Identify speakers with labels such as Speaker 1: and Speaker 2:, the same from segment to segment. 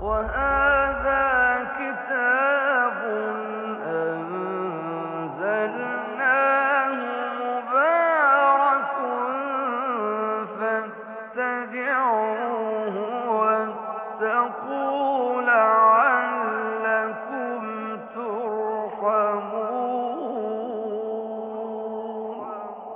Speaker 1: وهذا كتاب أنزلناه مبارك فاتبعوه واتقوا لعلكم ترحمون.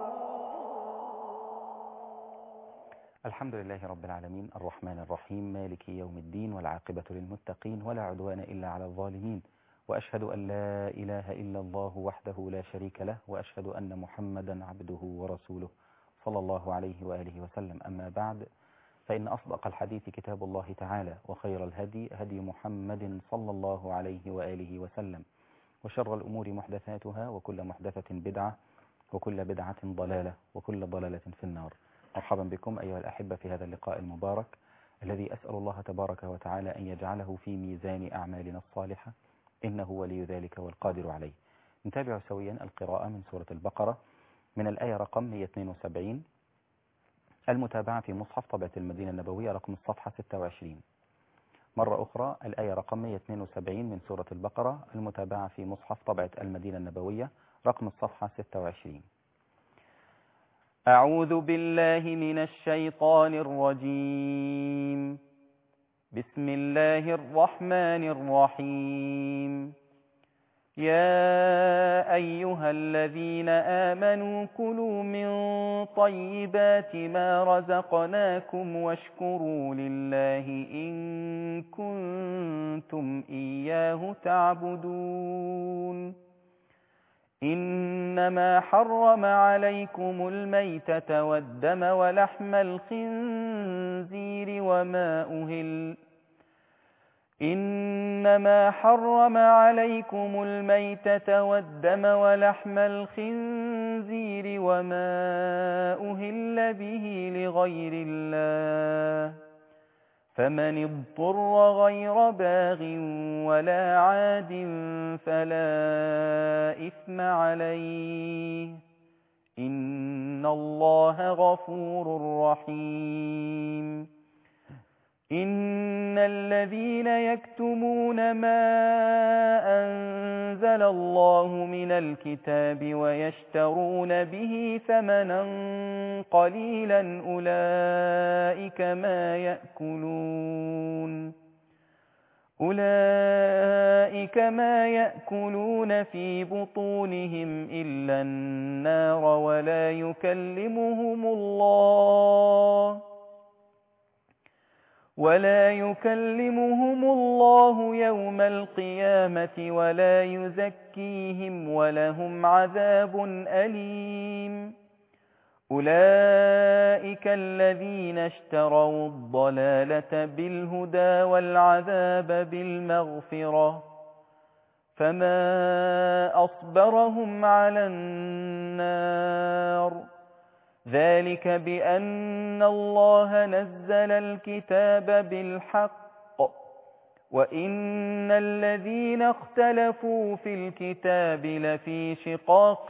Speaker 2: الحمد لله رب العالمين الرحمن الرحيم مالك يوم الدين والعاقبة للمتقين ولا عدوان إلا على الظالمين، وأشهد أن لا إله إلا الله وحده لا شريك له، وأشهد أن محمدا عبده ورسوله صلى الله عليه وآله وسلم. أما بعد، فإن أصدق الحديث كتاب الله تعالى، وخير الهدي هدي محمد صلى الله عليه وآله وسلم، وشر الأمور محدثاتها، وكل محدثة بدعة، وكل بدعة ضلالة، وكل ضلالة في النار. مرحبا بكم أيها الأحبة في هذا اللقاء المبارك الذي أسأل الله تبارك وتعالى أن يجعله في ميزان أعمالنا الصالحة، إنه ولي ذلك والقادر عليه. نتابع سويا القراءة من سورة البقرة من الآية رقم 172، المتابعة في مصحف طبعة المدينة النبوية رقم الصفحة 26. مرة أخرى الآية رقم 172 من سورة البقرة، المتابعة في مصحف طبعة المدينة النبوية رقم الصفحة 26. أعوذ بالله من الشيطان الرجيم. بسم الله الرحمن الرحيم. يا أيها الذين آمنوا كلوا من طيبات ما رزقناكم واشكروا لله إن كنتم إياه تعبدون. إنما حرم عليكم الميتة والدم ولحم الخنزير وما أهل به لغير الله، فمن اضطر غير باغ ولا عاد فلا إثم عليه، إن الله غفور رحيم. إن الذين يكتمون ما أنزل الله من الكتاب ويشترون به ثمنا قليلا أولئك ما يأكلون في بطونهم إلا النار، ولا يكلمهم الله يوم القيامة ولا يزكيهم ولهم عذاب أليم. أولئك الذين اشتروا الضلالة بالهدى والعذاب بالمغفرة، فما أصبرهم على النار. ذلك بأن الله نزل الكتاب بالحق، وإن الذين اختلفوا في الكتاب لفي شقاق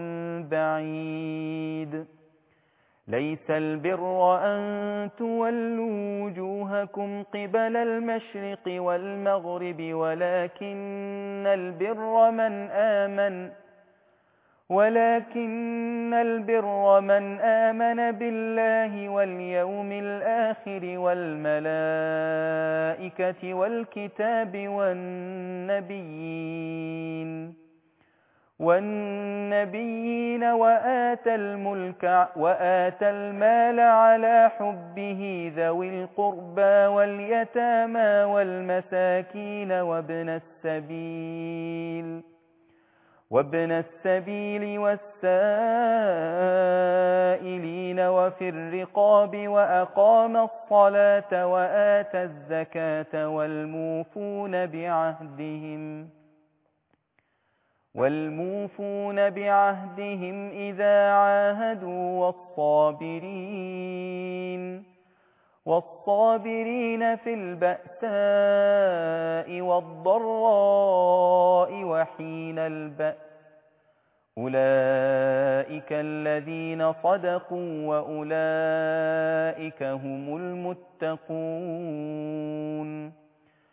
Speaker 2: بعيد. ليس البر أن تولوا وجوهكم قبل المشرق والمغرب، ولكن البر من آمن بالله واليوم الآخر والملائكة والكتاب والنبيين وآتى المال على حبه ذوي القربى واليتامى والمساكين وابن السبيل والسائلين وفي الرقاب، وأقام الصلاة وآتى الزكاة والموفون بعهدهم إذا عاهدوا، والصابرين في البأساء والضراء وحين البأس، أولئك الذين صدقوا وأولئك هم المتقون.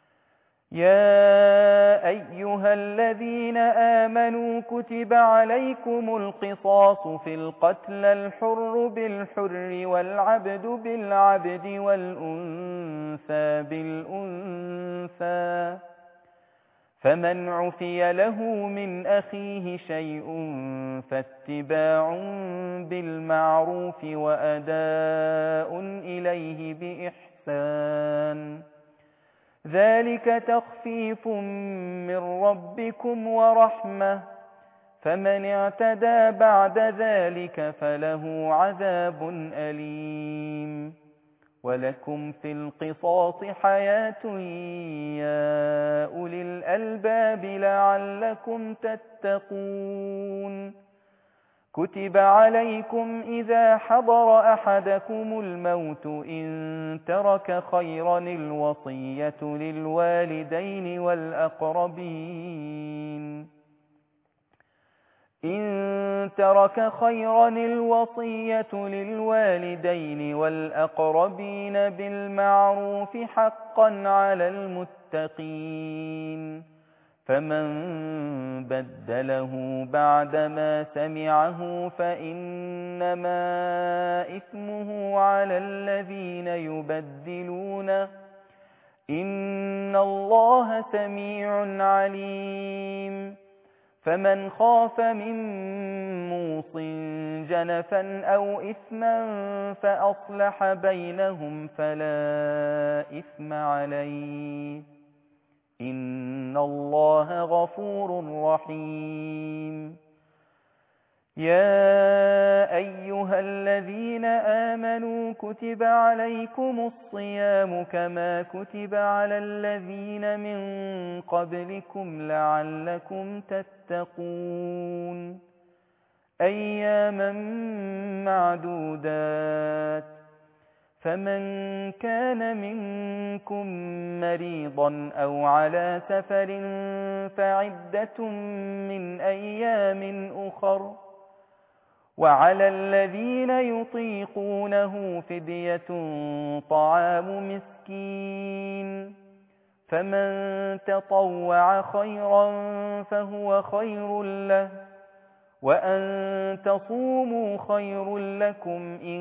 Speaker 2: يا أيها الذين آمنوا كتب عليكم القصاص في القتلى الحر بالحر والعبد بالعبد والأنثى بالأنثى فمن عفي له من أخيه شيء فاتباع بالمعروف وأداء إليه بإحسان ذلك تخفيف من ربكم ورحمة فمن اعتدى بعد ذلك فله عذاب أليم ولكم في القصاص حياة يا أولي الألباب لعلكم تتقون كتب عليكم إذا حضر أحدكم الموت إن ترك خيرا الوصية للوالدين والأقربين إن ترك خيرا الوصية للوالدين والأقربين بالمعروف حقا على المتقين فمن بدله بعدما سمعه فإنما إثمه على الذين يبدلونه إن الله سميع عليم فمن خاف من موص جنفا أو إثما فأصلح بينهم فلا إثم عليه إن الله غفور رحيم يا أيها الذين آمنوا كتب عليكم الصيام كما كتب على الذين من قبلكم لعلكم تتقون أياما معدودات فمن كان منكم مريضا أو على سفر فعدة من أيام أخر وعلى الذين يطيقونه فدية طعام مسكين فمن تطوع خيرا فهو خير له وأن تصوموا خير لكم إن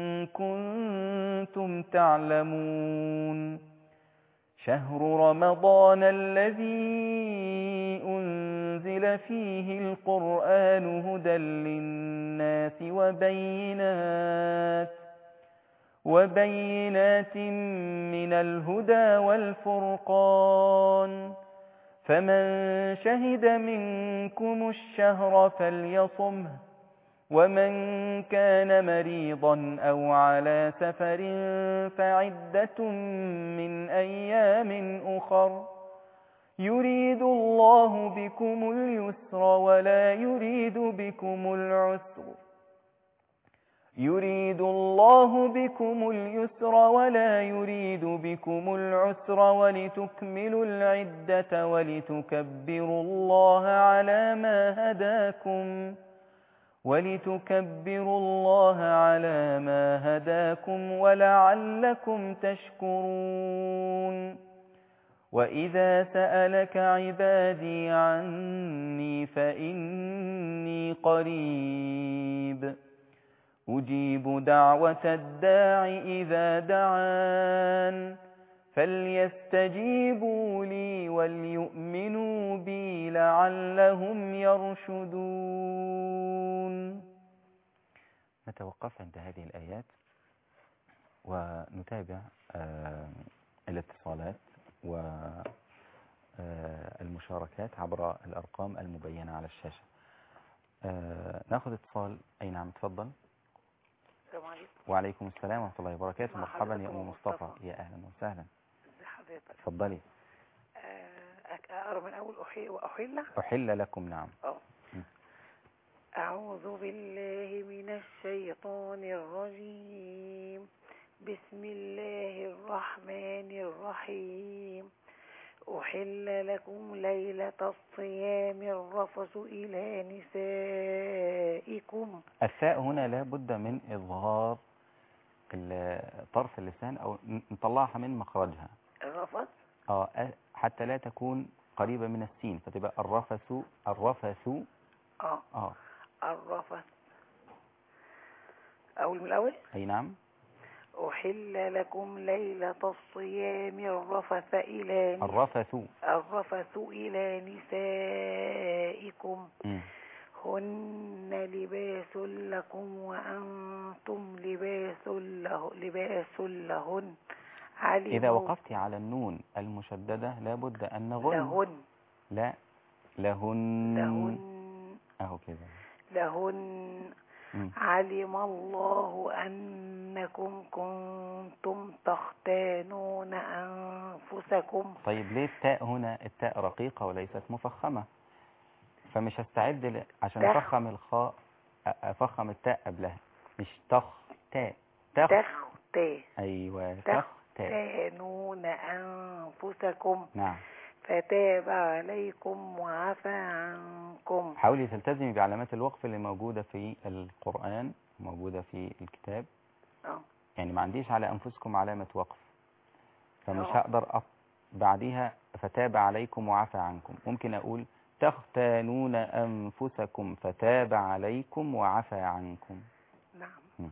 Speaker 2: كنتم تعلمون شهر رمضان الذي أنزل فيه القرآن هدى للناس وبينات من الهدى والفرقان فمن شهد منكم الشهر فليصمه ومن كان مريضا أو على سفر فعدة من أيام أخر يريد الله بكم اليسر ولا يريد بكم العسر ولتكملوا العدة ولتكبروا الله على ما هداكم ولعلكم تشكرون وإذا سألك عبادي عني فإني قريب أجيب دعوة الداع إذا دعان فليستجيبوا لي وليؤمنوا بي لعلهم يرشدون. نتوقف عند هذه الآيات ونتابع الاتصالات والمشاركات عبر الأرقام المبينة على الشاشة. ناخذ اتصال. أي نعم، تفضل.
Speaker 3: السلام عليكم.
Speaker 2: وعليكم السلام ورحمة الله وبركاته. مرحبا يا أم مصطفى. يا أهلا وسهلا.
Speaker 3: ازي حضرتك؟
Speaker 2: تفضلي.
Speaker 3: أقرأ من أول وأحل.
Speaker 2: أحل لكم. نعم.
Speaker 3: أعوذ بالله من الشيطان الرجيم. بسم الله الرحمن الرحيم. أحل لكم ليلة الصيام الرفث إلى نسائكم.
Speaker 2: الثاء هنا لا بد من إظهار طرف اللسان أو نطلعها من مخرجها.
Speaker 3: الرفث.
Speaker 2: حتى لا تكون قريبة من السين، فتبقى الرفث. الرفث.
Speaker 3: الرفث. أول من الأول.
Speaker 2: أي نعم.
Speaker 3: أحل لكم ليلة الصيام الرفث إلى الرفث إلى نسائكم هن لباس لكم وأنتم لباس لهن.
Speaker 2: إذا وقفت على النون المشددة لابد أن نغن. لهن. أهو كذا.
Speaker 3: لهن. علم الله أنكم كنتم تختانون أنفسكم.
Speaker 2: طيب ليه التاء هنا؟ التاء رقيقة وليست مفخمة، فمش هستعد عشان أفخم الخاء، أفخم التاء قبلها، مش تاء. أيوة
Speaker 3: تختانون أنفسكم.
Speaker 2: نعم.
Speaker 3: فتاب عليكم وعفى عنكم.
Speaker 2: حاولي تلتزمي بعلامات الوقف اللي موجودة في القرآن، موجودة في الكتاب. يعني ما عنديش على أنفسكم علامة وقف، فمش هقدر بعديها فتاب عليكم وعفى عنكم. ممكن أقول تختانون أنفسكم فتاب عليكم وعفى عنكم.
Speaker 3: نعم.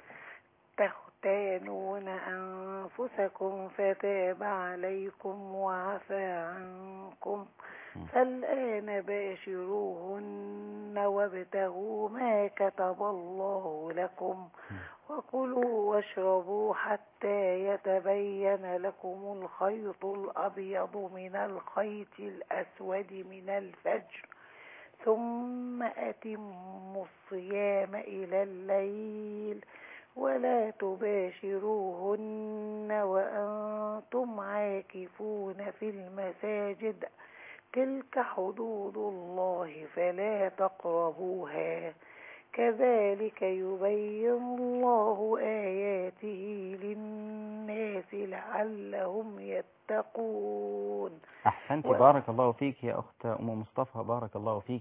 Speaker 3: تختانون أنفسكم فتاب عليكم وعفى عنكم. فالآن باشروهن وابتغوا ما كتب الله لكم وكلوا واشربوا حتى يتبين لكم الخيط الأبيض من الخيط الأسود من الفجر ثم أتموا الصيام إلى الليل ولا تباشروهن وأنتم عاكفون في المساجد تلك حدود الله فلا تقربوها كذلك يبين الله آياته للناس لعلهم يتقون.
Speaker 2: أحسنت. بارك الله فيك يا أخت أم مصطفى، بارك الله فيك.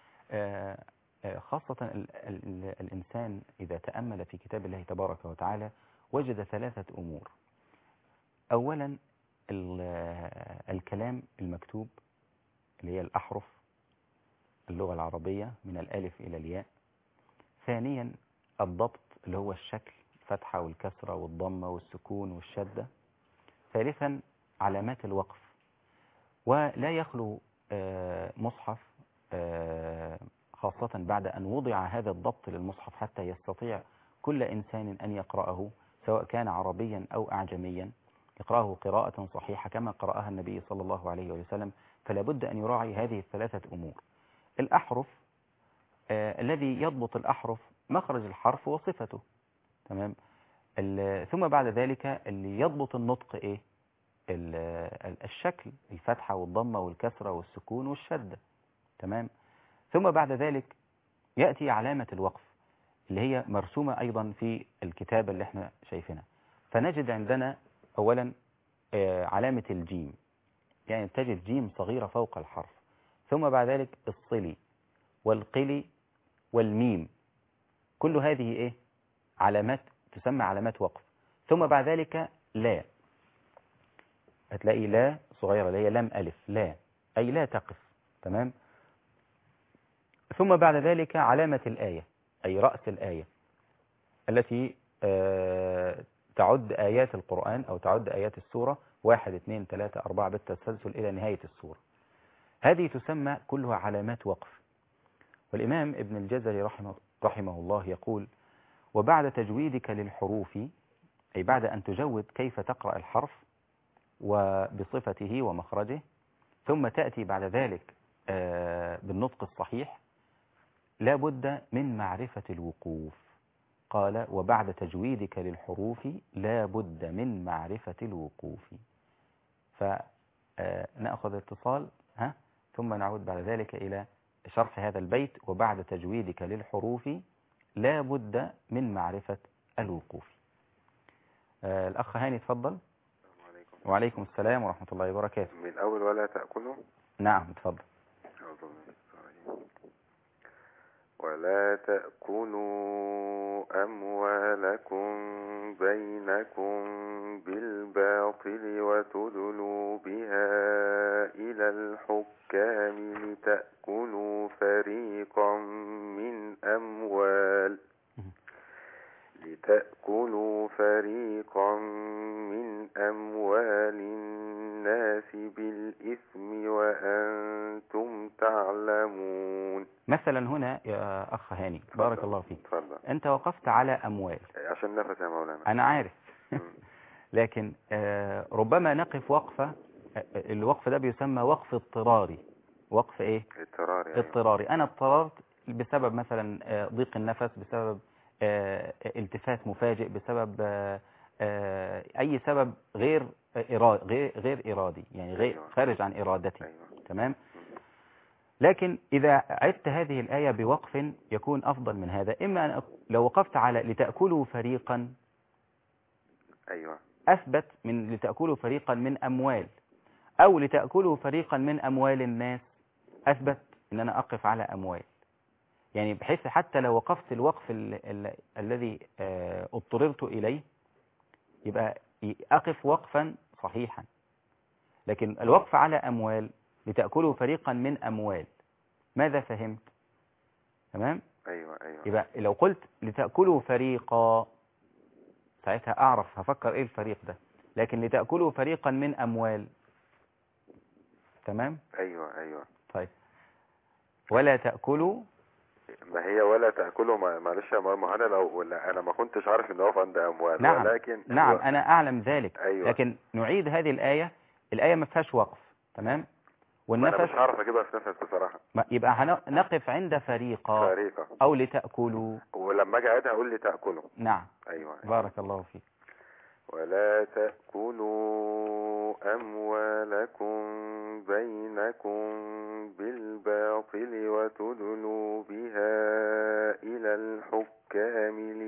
Speaker 2: خاصة الإنسان إذا تأمل في كتاب الله تبارك وتعالى وجد 3 أمور. أولا الكلام المكتوب اللي هي الأحرف اللغة العربية من الألف إلى الياء. ثانيا الضبط اللي هو الشكل، الفتحة والكسرة والضمة والسكون والشدة. ثالثا علامات الوقف. ولا يخلو مصحف خاصة بعد أن وضع هذا الضبط للمصحف حتى يستطيع كل إنسان أن يقرأه سواء كان عربيا أو أعجميا، يقرأه قراءة صحيحة كما قرأها النبي صلى الله عليه وسلم. فلا بد أن يراعي هذه ال3 أمور. الأحرف، الذي يضبط الأحرف مخرج الحرف وصفته، تمام. ثم بعد ذلك اللي يضبط النطق إيه؟ الشكل، الفتحة والضمة والكسرة والسكون والشدة، تمام. ثم بعد ذلك يأتي علامة الوقف اللي هي مرسومة أيضا في الكتاب اللي احنا شايفينها. فنجد عندنا أولا علامة الجيم، يعني تجد جيم صغيرة فوق الحرف. ثم بعد ذلك الصلي والقلي والميم، كل هذه إيه؟ علامات تسمى علامات وقف. ثم بعد ذلك لا، هتلاقي لا صغيرة اللي هي لام ألف، لا أي لا تقف، تمام. ثم بعد ذلك علامة الآية أي رأس الآية التي تعد آيات القرآن أو تعد آيات السورة 1 2 3 4 بالتسلسل إلى نهاية السورة. هذه تسمى كلها علامات وقف. والإمام ابن الجزري رحمه الله يقول: وبعد تجويدك للحروف، أي بعد أن تجود كيف تقرأ الحرف وبصفته ومخرجه، ثم تأتي بعد ذلك بالنطق الصحيح، لا بد من معرفة الوقوف. قال: وبعد تجويدك للحروف لا بد من معرفة الوقوف. فنأخذ اتصال ثم نعود بعد ذلك إلى شرح هذا البيت: وبعد تجويدك للحروف لا بد من معرفة الوقوف. الأخ هاني تفضل. وعليكم السلام ورحمة الله وبركاته.
Speaker 4: من أول ولا تأكلوا.
Speaker 2: نعم تفضل.
Speaker 4: ولا تأكلوا أموالكم بينكم بالباطل وتدلوا بها إلى الحكام لتأكلوا فريقا من أموال الناس بالإثم وأنتم تعلمون.
Speaker 2: مثلا هنا يا أخ هاني بارك الله فيك،
Speaker 4: اتفضل.
Speaker 2: أنت وقفت على أموال.
Speaker 4: عشان نفس يا مولانا.
Speaker 2: أنا عارف لكن ربما نقف وقفة، الوقف ده بيسمى وقف اضطراري. وقف ايه؟
Speaker 4: اضطراري.
Speaker 2: اضطراري. أنا اضطررت بسبب مثلا ضيق النفس، بسبب التفات مفاجئ، بسبب أي سبب غير إرادي، يعني غير خارج عن إرادتي. تمام. لكن إذا عدت هذه الآية بوقف يكون أفضل من هذا. إما أن لو وقفت على لتأكلوا فريقا، أثبت من لتأكلوا فريقا من أموال، أو لتأكلوا فريقا من أموال الناس، أثبت أن أنا أقف على أموال. يعني بحيث حتى لو وقفت الوقف الذي اضطررت إليه يبقى أقف وقفا صحيحا. لكن الوقف على أموال، لتأكلوا فريقا من أموال، ماذا فهمت؟ تمام؟
Speaker 4: أيوة.
Speaker 2: يبقى لو قلت لتأكلوا فريقا ساعتها أعرف هفكر إيه الفريق ده. لكن لتأكلوا فريقا من أموال. تمام؟
Speaker 4: أيوة.
Speaker 2: طيب، ولا تأكلوا.
Speaker 4: ما هي ولا تأكلوا، معلش يا مرمى، أنا ما كنتش عارف إن هو عند أموال.
Speaker 2: نعم.
Speaker 4: ولكن
Speaker 2: نعم أنا أعلم ذلك.
Speaker 4: أيوة.
Speaker 2: لكن نعيد هذه الآية ما فيهاش وقف. تمام. والنفس
Speaker 4: أنا مش عارف أجيبها في نفس بصراحة.
Speaker 2: يبقى نقف عند فريقا أو لتأكلوا.
Speaker 4: ولما أجي أعيدها أقول لتأكلوا.
Speaker 2: نعم.
Speaker 4: أيوة.
Speaker 2: بارك الله فيك.
Speaker 4: ولا تأكلوا أموالكم بينكم بالباطل وتدلوا بها إلى الحكام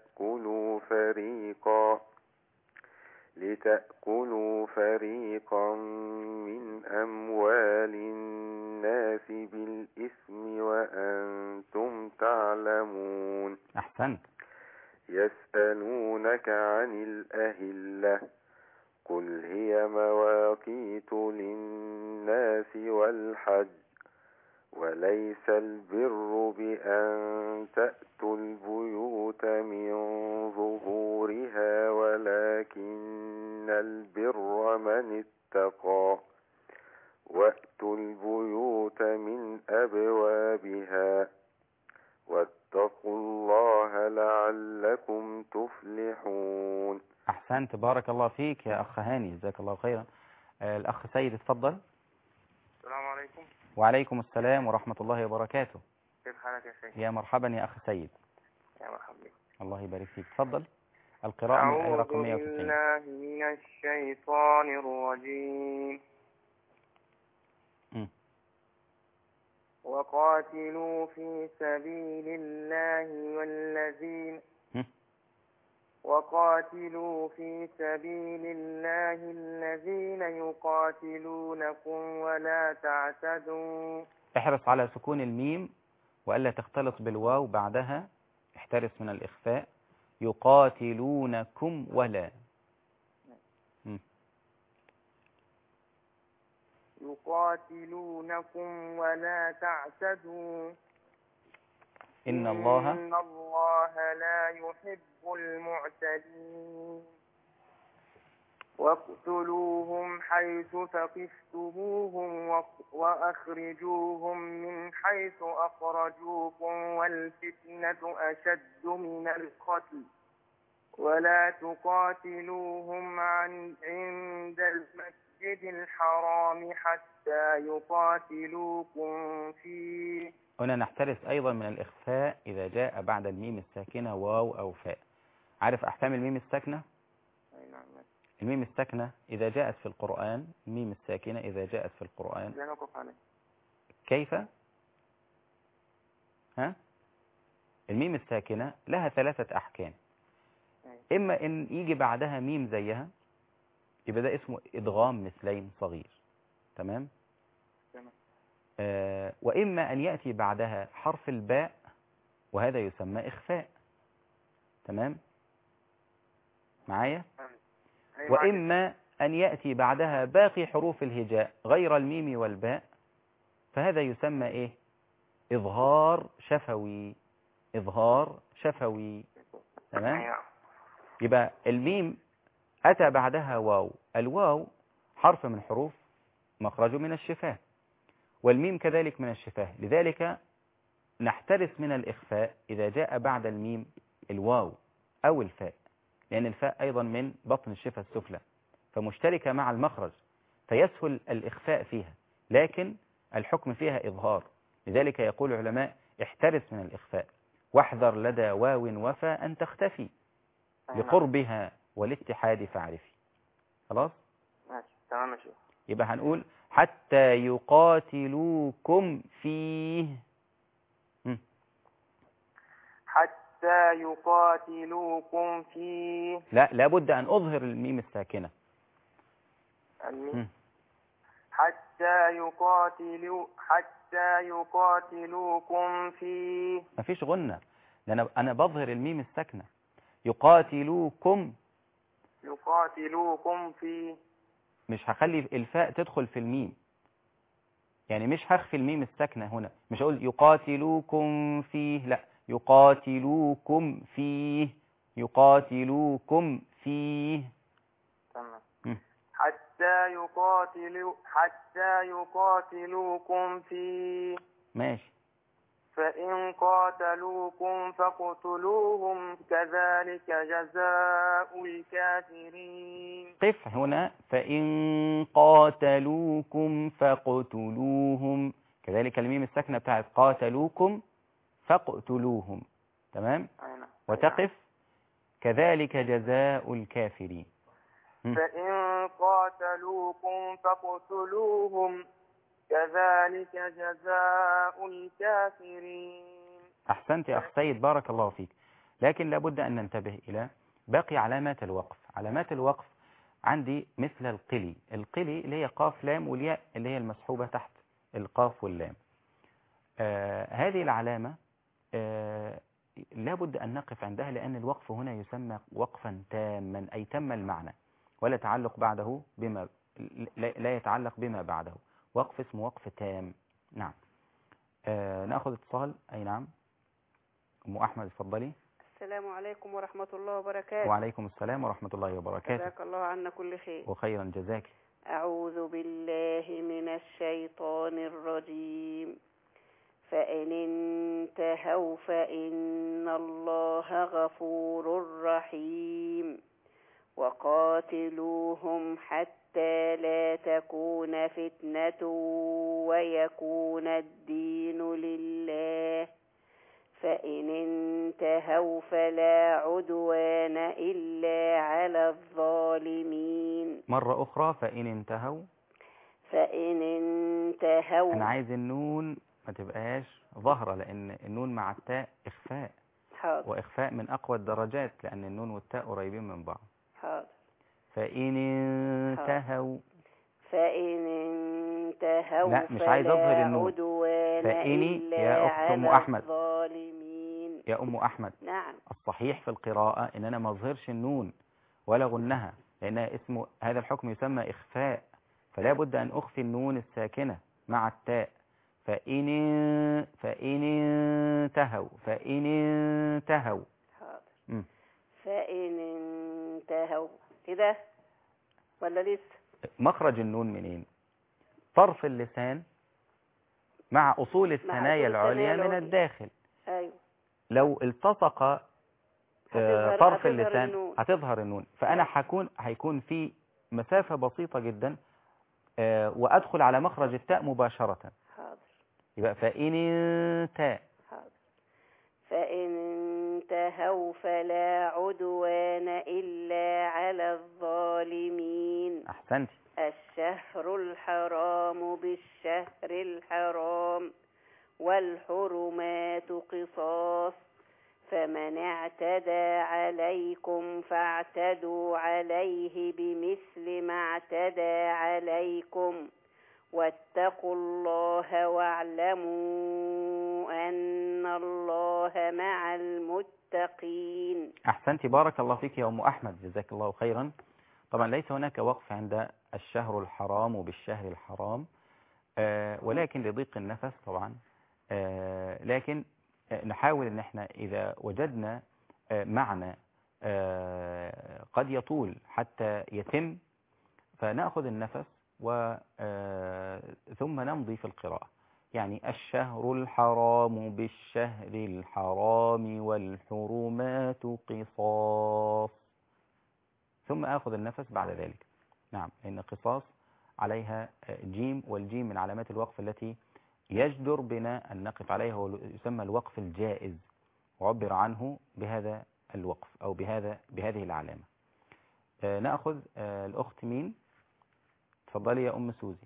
Speaker 4: لتأكلوا فريقا من أموال الناس بالإثم وأنتم تعلمون.
Speaker 2: أحسنت.
Speaker 4: يسألونك عن الأهلة قل هي مواقيت للناس والحج وليس البر بأن تأتوا البيوت من ظهورها ولكن البر من اتقى وأتوا البيوت من أبوابها واتقوا الله لعلكم تفلحون.
Speaker 2: أحسنت. بارك الله فيك يا أخ هاني، جزاك الله خيرا. الأخ سيد اتفضل.
Speaker 5: السلام عليكم.
Speaker 2: وعليكم السلام ورحمة الله وبركاته.
Speaker 5: كيف حالك يا شيخ؟
Speaker 2: يا مرحبا يا أخ سيد.
Speaker 5: يا مرحبا بك.
Speaker 2: الله يبارك فيك. تفضل. القراءة من الآية رقم 190.
Speaker 5: أعوذ بالله من الشيطان الرجيم. وقاتلوا في سبيل الله الذين يقاتلونكم ولا تعتدوا.
Speaker 2: احرص على سكون الميم وألا تختلط بالواو بعدها، احترس من الإخفاء. يقاتلونكم ولا
Speaker 5: تعتدوا
Speaker 2: إن الله
Speaker 5: لا يحب المعتدين. واقتلوهم حيث ثقفتموهم وأخرجوهم من حيث أخرجوكم والفتنة أشد من القتل ولا تقاتلوهم عند المسجد الحرام حتى يقاتلوكم فيه.
Speaker 2: هنا نحترس أيضا من الإخفاء إذا جاء بعد الميم الساكنة واو أو فاء. عارف أحكام الميم الساكنة؟ الميم الساكنة إذا جاءت في القرآن، الميم الساكنة إذا جاءت في القرآن كيف؟ الميم الساكنة لها 3 أحكام. إما إن يجي بعدها ميم زيها يبقى ده اسمه إدغام مثلين صغير. تمام؟ وإما أن يأتي بعدها حرف الباء وهذا يسمى إخفاء. تمام؟ معايا؟
Speaker 5: أي
Speaker 2: وإما أن يأتي بعدها باقي حروف الهجاء غير الميم والباء، فهذا يسمى إيه؟ إظهار شفوي. إظهار شفوي. تمام؟
Speaker 5: أيوة.
Speaker 2: يبقى الميم أتى بعدها واو، الواو حرف من حروف مخرجه من الشفاه، والميم كذلك من الشفاه، لذلك نحترس من الإخفاء إذا جاء بعد الميم الواو أو الفاء، لأن الفاء أيضا من بطن الشفة السفلى فمشتركة مع المخرج، فيسهل الإخفاء فيها، لكن الحكم فيها إظهار. لذلك يقول العلماء احترس من الإخفاء، واحذر لدى واو وفاء أن تختفي لقربها والاتحاد فاعرفي. خلاص؟
Speaker 5: ماشي تمام يا شيخ.
Speaker 2: يبقى هنقول حتى يقاتلوكم فيه.
Speaker 5: حتى يقاتلوكم فيه.
Speaker 2: لا، لابد أن أظهر الميم الساكنة.
Speaker 5: الميم. حتى يقاتلوكم فيه.
Speaker 2: مفيش غنة، لأن أنا بظهر الميم الساكنة. يقاتلوكم
Speaker 5: فيه.
Speaker 2: مش هخلي الفاء تدخل في الميم، يعني مش هخفي الميم الساكنة هنا، مش هقول يقاتلوكم فيه، لا، يقاتلوكم فيه، يقاتلوكم فيه.
Speaker 5: تمام.
Speaker 2: م.
Speaker 5: حتى يقاتلوكم فيه.
Speaker 2: ماشي.
Speaker 5: فإن قاتلوكم فاقتلوهم كذلك جزاء الكافرين.
Speaker 2: قف هنا، فإن قاتلوكم فاقتلوهم، كذلك الميم الساكنة بتاعت قاتلوكم فاقتلوهم. تمام. وتقف كذلك جزاء الكافرين.
Speaker 5: فإن قاتلوكم فاقتلوهم كذلك جزاء الكافرين.
Speaker 2: أحسنت يا أخ سيد، بارك الله فيك. لكن لابد أن ننتبه إلى باقي علامات الوقف. علامات الوقف عندي مثل القلي اللي هي قاف لام، والياء اللي هي المسحوبة تحت القاف واللام. هذه العلامة لابد أن نقف عندها، لأن الوقف هنا يسمى وقفا تاما، أي تم المعنى ولا تعلق بعده بما لا يتعلق بما بعده، وقف اسمه وقف تام. نعم. نأخذ اتصال. أي نعم، أم أحمد اتفضلي.
Speaker 6: السلام عليكم ورحمة الله وبركاته.
Speaker 2: وعليكم السلام ورحمة الله وبركاته.
Speaker 6: جزاك الله عنا كل خير.
Speaker 2: وخيرا جزاك.
Speaker 6: أعوذ بالله من الشيطان الرجيم. فإن انتهوا فإن الله غفور رحيم. وقاتلوهم حتى لا تكون فتنة ويكون الدين لله. فإن انتهوا فلا عدوان إلا على الظالمين.
Speaker 2: مرة أخرى، فإن انتهوا.
Speaker 6: أنا
Speaker 2: عايز النون ما تبقاش ظهرة، لأن النون مع التاء إخفاء.
Speaker 6: حاضر.
Speaker 2: وإخفاء من أقوى الدرجات، لأن النون والتاء قريبين من بعض.
Speaker 6: حاضر.
Speaker 2: فإن انتهوا. لا، مش عايز أظهر النون. فإني يا أخت أم أحمد.
Speaker 6: الظالمين.
Speaker 2: يا أم أحمد.
Speaker 6: نعم.
Speaker 2: الصحيح في القراءة إن أنا ما أظهرش النون ولا غنها، لأنها اسمه هذا الحكم يسمى إخفاء، فلا بد أن أخفي النون الساكنة مع التاء. فإن انتهوا.
Speaker 6: حاضر. فإن انتهوا كده ولا لسه؟
Speaker 2: مخرج النون منين؟ طرف اللسان مع أصول الثنايا العليا من الداخل.
Speaker 6: أيوة.
Speaker 2: لو التصق طرف اللسان هتظهر النون، فأنا هيكون في مسافة بسيطة جدا وأدخل على مخرج التاء مباشرة.
Speaker 6: حاضر.
Speaker 2: يبقى فإن انتهى.
Speaker 6: حاضر. فإن انتهوا فلا عدوان إلا على الظالمين.
Speaker 2: أحسنت.
Speaker 6: الشهر الحرام بالشهر الحرام والحرمات قصاص، فمن اعتدى عليكم فاعتدوا عليه بمثل ما اعتدى عليكم، واتقوا الله واعلموا أن الله مع المتقين.
Speaker 2: أحسنت، بارك الله فيك يا أم أحمد، جزاك الله خيرا. طبعا ليس هناك وقف عند الشهر الحرام وبالشهر الحرام، ولكن لضيق النفس طبعا، لكن نحاول ان احنا اذا وجدنا معنى قد يطول حتى يتم فنأخذ النفس ثم نمضي في القراءة. يعني الشهر الحرام بالشهر الحرام والحرمات قصاص، ثم آخذ النفس بعد ذلك. نعم، لأن قصاص عليها جيم، والجيم من علامات الوقف التي يجدر بنا أن نقف عليها، ويسمى الوقف الجائز، وعبر عنه بهذا الوقف أو بهذه العلامة. نأخذ الأخت مين؟ تفضلي يا أم سوزي.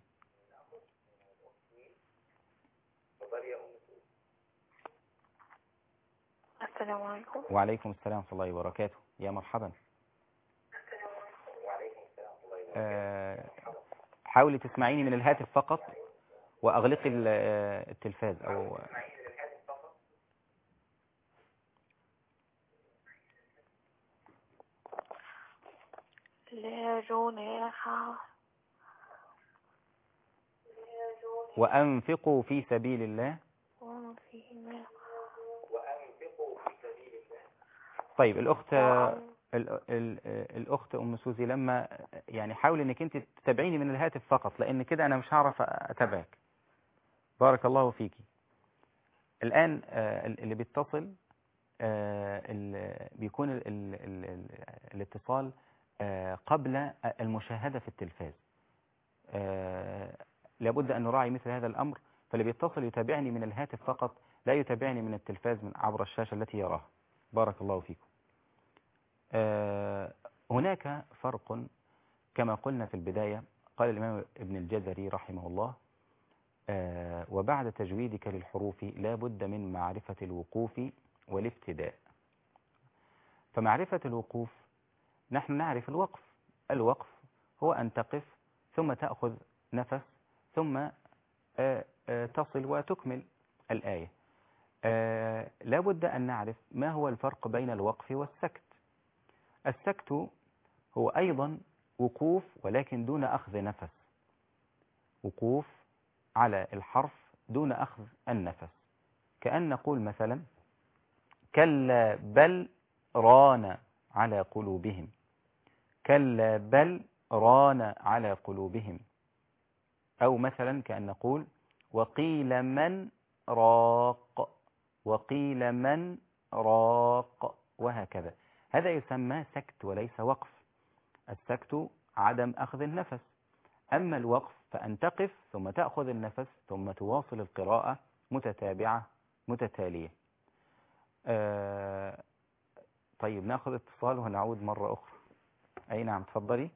Speaker 3: السلام عليكم.
Speaker 2: وعليكم السلام ورحمة الله وبركاته. يا مرحبا. حاولي تسمعيني من الهاتف فقط، وأغلقي التلفاز أو
Speaker 3: لا جناح.
Speaker 2: وأنفقوا في سبيل الله. طيب الأخت أم سوزي، لما يعني حاولي أنك أنت تتابعيني من الهاتف فقط، لأن كده أنا مش هعرف أتابعك. بارك الله فيكي. الآن اللي بيتصل بيكون الاتصال قبل المشاهدة في التلفاز. لابد أن نراعي مثل هذا الأمر، فاللي بيتصل يتابعني من الهاتف فقط، لا يتابعني من التلفاز من عبر الشاشة التي يراها. بارك الله فيكم. هناك فرق كما قلنا في البداية. قال الإمام ابن الجزري رحمه الله: وبعد تجويدك للحروف لا بد من معرفة الوقوف والابتداء. فمعرفة الوقوف، نحن نعرف الوقف. الوقف هو أن تقف ثم تأخذ نفس ثم تصل وتكمل الآية. لا بد أن نعرف ما هو الفرق بين الوقف والسكت. السكت هو أيضا وقوف ولكن دون أخذ نفس، وقوف على الحرف دون أخذ النفس. كأن نقول مثلا: كلا بل ران على قلوبهم، كلا بل ران على قلوبهم. أو مثلا كأن نقول: وقيل من راق، وقيل من راق، وهكذا. هذا يسمى سكت وليس وقف. السكت عدم أخذ النفس، أما الوقف فأن تقف ثم تأخذ النفس ثم تواصل القراءة متتابعة متتالية. طيب نأخذ اتصال ونعود مرة أخرى. أي نعم، تفضلي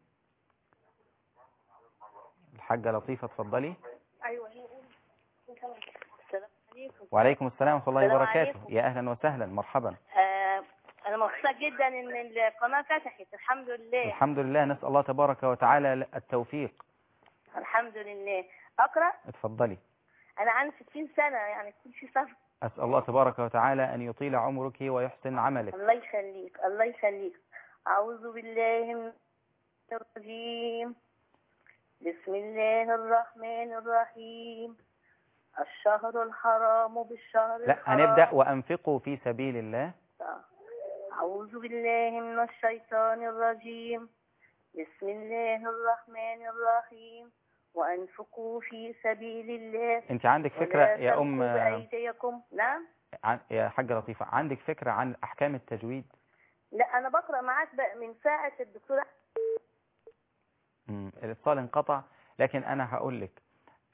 Speaker 2: الحاجة لطيفة، تفضلي.
Speaker 7: أيوة. السلام عليكم.
Speaker 2: وعليكم السلام ورحمة الله وبركاته. يا أهلا وسهلا، مرحبا.
Speaker 7: أنا مبسوطة جدا إن القناة فتحت. الحمد لله.
Speaker 2: الحمد لله، نسأل الله تبارك وتعالى التوفيق.
Speaker 7: الحمد لله. أقرأ؟
Speaker 2: اتفضلي.
Speaker 7: أنا عندي 60 سنة، يعني كل شيء صفر.
Speaker 2: أسأل الله تبارك وتعالى أن يطيل عمرك ويحسن عملك.
Speaker 7: الله يخليك، الله يخليك. أعوذ بالله من الرجيم. بسم الله الرحمن الرحيم. الشهر الحرام بالشهر
Speaker 2: لا،
Speaker 7: الحرام.
Speaker 2: هنبدأ وأنفقوا في سبيل الله.
Speaker 7: أعوذ بالله من الشيطان الرجيم. بسم الله الرحمن الرحيم. وأنفقوا في سبيل الله.
Speaker 2: أنت عندك فكرة يا أم
Speaker 7: بأيديكم؟ نعم
Speaker 2: يا حاجة لطيفة، عندك فكرة عن أحكام التجويد؟
Speaker 7: لا، أنا بقرأ معاك بقى من ساعة الدكتورة.
Speaker 2: الاتصال انقطع، لكن أنا هقول لك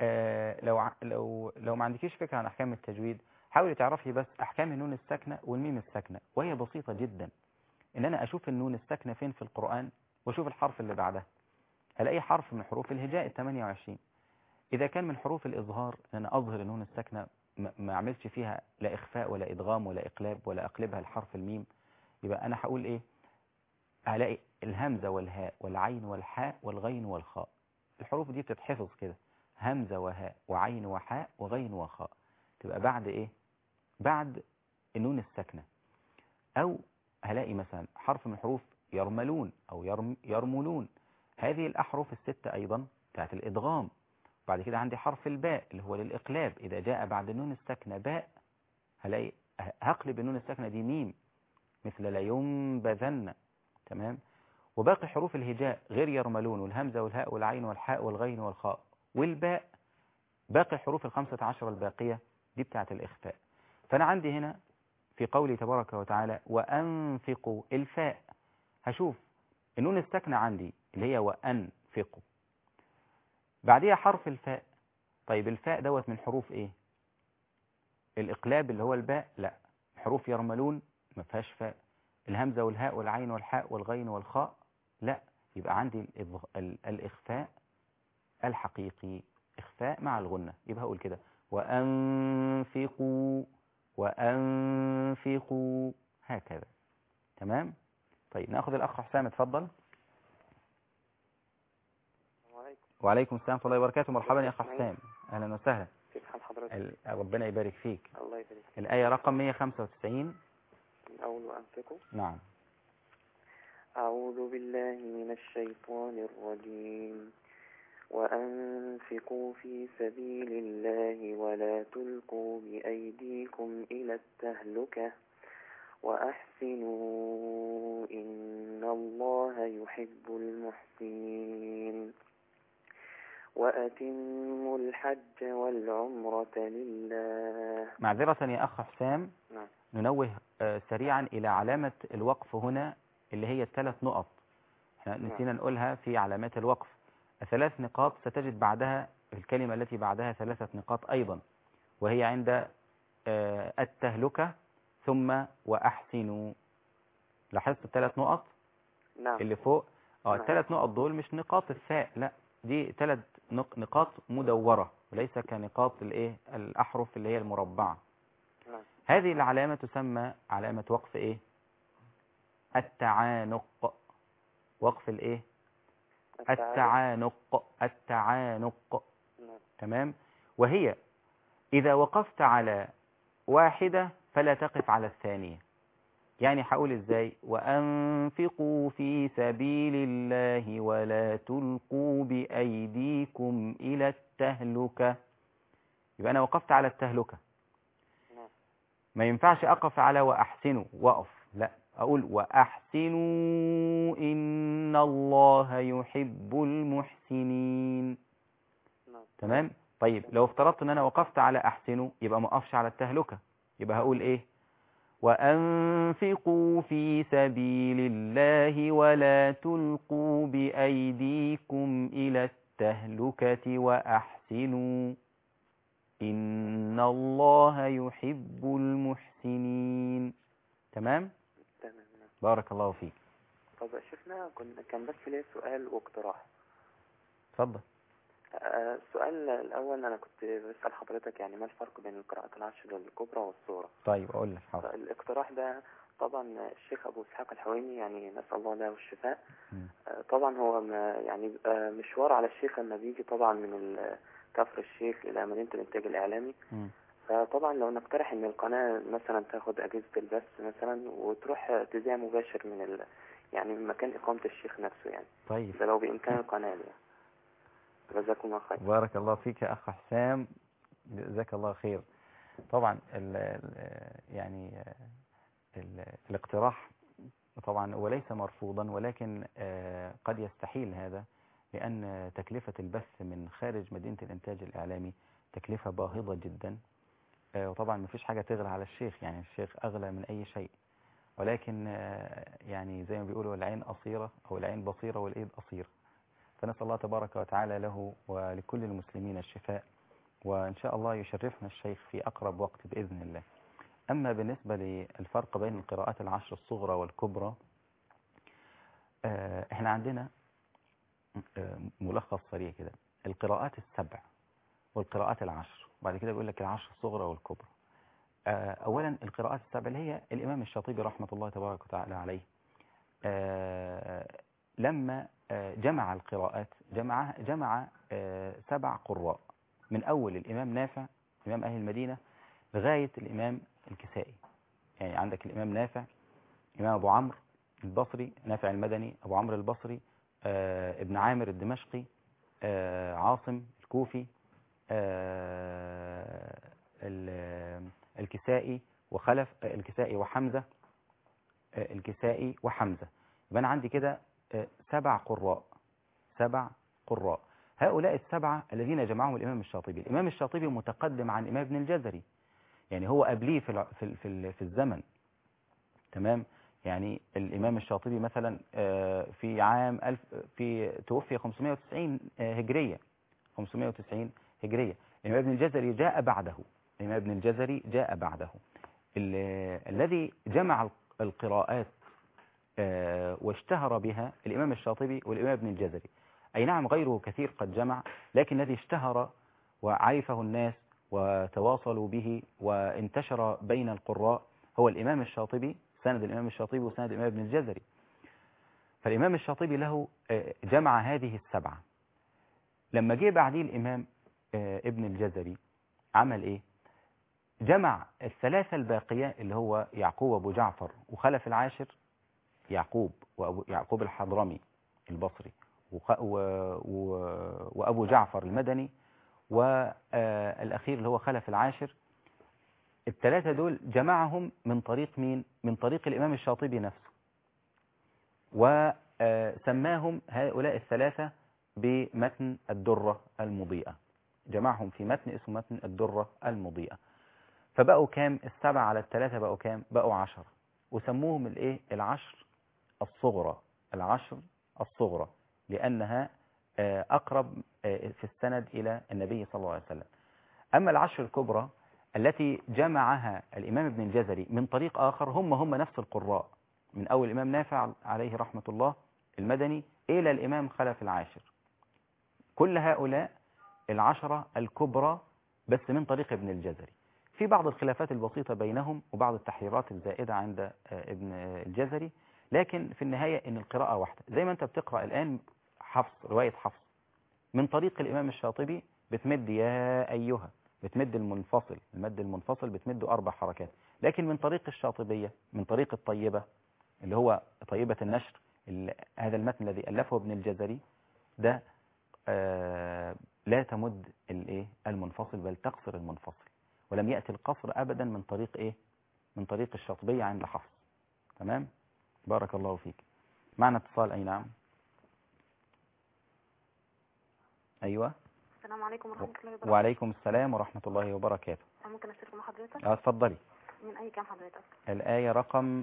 Speaker 2: لو ما عندكيش فكرة عن أحكام التجويد، حاولي تعرفي بس أحكام النون الساكنة والميم الساكنة، وهي بسيطة جدا. إن أنا أشوف النون الساكنة فين في القرآن وأشوف الحرف اللي بعدها، هلاقي حرف من حروف الهجاء 28. إذا كان من حروف الإظهار أنا أظهر النون الساكنة، ما أعملش فيها لا إخفاء ولا إدغام ولا إقلاب ولا أقلبها لحرف الميم، يبقى أنا هقول إيه؟ هلاقي الهمزة والهاء والعين والحاء والغين والخاء. الحروف دي بتتحفظ كده: همزة وهاء وعين وحاء وغين وخاء. تبقى بعد إيه؟ بعد النون الساكنة. أو هلاقي مثلا حرف من حروف يرملون أو يرملون، هذه الأحرف الستة أيضا بتاعت الإدغام. بعد كده عندي حرف الباء اللي هو للإقلاب، إذا جاء بعد النون الساكنة باء هلاقي هقلب النون الساكنة دي ميم، مثل لينبذن. تمام. وباقي حروف الهجاء غير يرملون والهمزة والهاء والعين والحاء والغين والخاء والباء، باقي حروف ال15 الباقية دي بتاعت الإخفاء. فأنا عندي هنا في قوله تبارك وتعالى وأنفقوا الفاء، هشوف النون الساكنة عندي اللي هي وأنفقوا، بعديها حرف الفاء. طيب الفاء دوت من حروف ايه؟ الإقلاب اللي هو الباء؟ لا. حروف يرملون ما فيهاش فاء. الهمزة والهاء والعين والحاء والغين والخاء؟ لا. يبقى عندي الإخفاء الحقيقي، إخفاء مع الغنة. يبقى هقول كده وأنفقوا وأنفقوا هكذا. تمام. طيب ناخذ الأخ حسام، اتفضل. وعليكم السلام ورحمة الله وبركاته. مرحبا يا أخ حسام، أهلا وسهلا.
Speaker 5: كيف حال حضرتك؟
Speaker 2: ربنا يبارك فيك.
Speaker 5: الله يبارك فيك.
Speaker 2: الآية رقم 195
Speaker 5: من أول وأنفقوا.
Speaker 2: نعم.
Speaker 5: أعوذ بالله من الشيطان الرجيم. وأنفقوا في سبيل الله ولا تلقوا بأيديكم إلى التهلكة وأحسنوا إن الله يحب المحسنين. وأتموا الحج والعمرة لله.
Speaker 2: معذرة يا أخ حسام،
Speaker 5: نعم.
Speaker 2: ننوه سريعا إلى علامة الوقف هنا اللي هي الثلاث نقط، احنا نسينا نقولها في علامات الوقف. 3 نقاط ستجد بعدها الكلمة التي بعدها 3 نقاط أيضا، وهي عند التهلكة ثم وأحسنوا. لاحظت ال3 نقط
Speaker 5: نعم.
Speaker 2: اللي فوق؟ ال3 نقط دول مش نقاط الفاء، لا، دي 3 نقاط مدورة وليس كنقاط الأحرف اللي هي المربعة.
Speaker 5: نعم.
Speaker 2: هذه العلامة تسمى علامة وقف ايه؟ التعانق. وقف الايه؟ التعانق. التعانق.
Speaker 5: نعم.
Speaker 2: تمام. وهي إذا وقفت على واحدة فلا تقف على الثانية. يعني هقول ازاي؟ وأنفقوا في سبيل الله ولا تلقوا بأيديكم إلى التهلكة. يبقى أنا وقفت على التهلكة، ما ينفعش أقف على وأحسنوا وقف، لا، أقول وأحسنوا إن الله يحب المحسنين. تمام. طيب لو افترضت أن أنا وقفت على أحسنوا يبقى ما أقفش على التهلكة، يبقى هقول إيه؟ وأنفقوا في سبيل الله ولا تلقوا بأيديكم إلى التهلكة وأحسنوا إن الله يحب المحسنين. تمام؟
Speaker 5: تمام.
Speaker 2: بارك الله فيك.
Speaker 5: طب شفنا كان بس ليه سؤال واقتراح.
Speaker 2: اتفضل.
Speaker 5: السؤال الأول أنا كنت بسأل حضرتك يعني ما الفرق بين القراءات العشر الكبرى والصورة؟
Speaker 2: طيب أقول لك حاضر.
Speaker 5: الاقتراح ده طبعا الشيخ أبو إسحاق الحويني يعني نسأل الله له الشفاء. طبعا هو يعني مشوار على الشيخ لما بيجي طبعا من كفر الشيخ إلى مدينة الإنتاج الإعلامي. فطبعا لو نقترح إن القناة مثلا تاخد أجهزة البث مثلا وتروح تذيع مباشر من يعني من مكان إقامة الشيخ نفسه يعني.
Speaker 2: طيب.
Speaker 5: ده لو بإمكان القناة يعني. جزاكم الله خير.
Speaker 2: بارك الله فيك يا أخ حسام، جزاك الله خير. طبعا الاقتراح طبعا وليس مرفوضا، ولكن قد يستحيل هذا، لأن تكلفة البث من خارج مدينة الإنتاج الإعلامي تكلفة باهظة جدا، وطبعا ما فيش حاجة تغلى على الشيخ، يعني الشيخ أغلى من أي شيء، ولكن يعني زي ما بيقولوا العين قصيرة أو العين بصيرة والإيد قصيرة. فنسأل الله تبارك وتعالى له ولكل المسلمين الشفاء، وإن شاء الله يشرفنا الشيخ في أقرب وقت بإذن الله. أما بالنسبة للفرق بين القراءات العشر الصغرى والكبرى، احنا عندنا ملخص سريع كده: القراءات السبع والقراءات العشر، وبعد كده بيقول لك العشر الصغرى والكبرى. أولا القراءات السبع اللي هي الإمام الشاطبي رحمة الله تبارك وتعالى عليه لما جمع القراءات جمع 7 قراء، من أول الإمام نافع إمام أهل المدينة لغاية الإمام الكسائي. يعني عندك الإمام نافع، إمام أبو عمرو البصري، نافع المدني، أبو عمرو البصري، ابن عامر الدمشقي، عاصم الكوفي، الكسائي وخلف، الكسائي وحمزة، الكسائي وحمزة. يبقى أنا عندي كده 7 قراء، 7 قراء. هؤلاء السبعة الذين جمعهم الإمام الشاطبي. الإمام الشاطبي متقدم عن الإمام ابن الجزري، يعني هو قبليه في الزمن، تمام. يعني الإمام الشاطبي مثلا في عام توفي 590 هجرية، 590 هجرية. الإمام ابن الجزري جاء بعده، الإمام ابن الجزري جاء بعده. الذي جمع القراءات واشتهر بها الإمام الشاطبي والإمام ابن الجزري. أي نعم غيره كثير قد جمع، لكن الذي اشتهر وعرفه الناس وتواصلوا به وانتشر بين القراء هو الإمام الشاطبي، سند الإمام الشاطبي وسند الإمام ابن الجزري. فالإمام الشاطبي له جمع هذه السبعة. لما جه بعديه الإمام ابن الجزري عمل إيه؟ جمع الثلاثة الباقية اللي هو يعقوب أبو جعفر وخلف العاشر، يعقوب الحضرمي البصري وأبو جعفر المدني، والأخير اللي هو خلف العاشر. الثلاثة دول جمعهم من طريق مين؟ من طريق الإمام الشاطبي نفسه، وسماهم هؤلاء الثلاثة بمتن الدرة المضيئة. جمعهم في متن اسمه متن الدرة المضيئة. فبقوا كام؟ 7 على 3 بقوا كام؟ بقوا 10، وسموهم الايه؟ العشر الصغرى، العشر الصغرى، لأنها أقرب في السند إلى النبي صلى الله عليه وسلم. أما العشر الكبرى التي جمعها الإمام ابن الجزري من طريق آخر، هم نفس القراء، من أول الإمام نافع عليه رحمة الله المدني إلى الإمام خلف العاشر. كل هؤلاء العشرة الكبرى بس من طريق ابن الجزري. في بعض الخلافات البسيطة بينهم وبعض التحريرات الزائدة عند ابن الجزري، لكن في النهاية إن القراءة واحدة. زي ما أنت بتقرأ الآن حفص، رواية حفص من طريق الإمام الشاطبي بتمد يا أيها، بتمد المنفصل، المد المنفصل بتمده 4 حركات. لكن من طريق الشاطبية، من طريق الطيبة اللي هو طيبة النشر، هذا المتن الذي ألفه ابن الجزري ده لا تمد المنفصل، بل تقصر المنفصل. ولم يأتي القصر أبدا من طريق إيه؟ من طريق الشاطبية عند حفص. تمام؟ بارك الله فيك. معنا اتصال. أي نعم. أيوة.
Speaker 3: السلام عليكم ورحمة الله وبركاته.
Speaker 2: وعليكم السلام ورحمة الله وبركاته.
Speaker 3: ممكن أشترك مع حضرتك؟
Speaker 2: اتفضلي.
Speaker 3: من أي كام حضرتك؟
Speaker 2: الآية رقم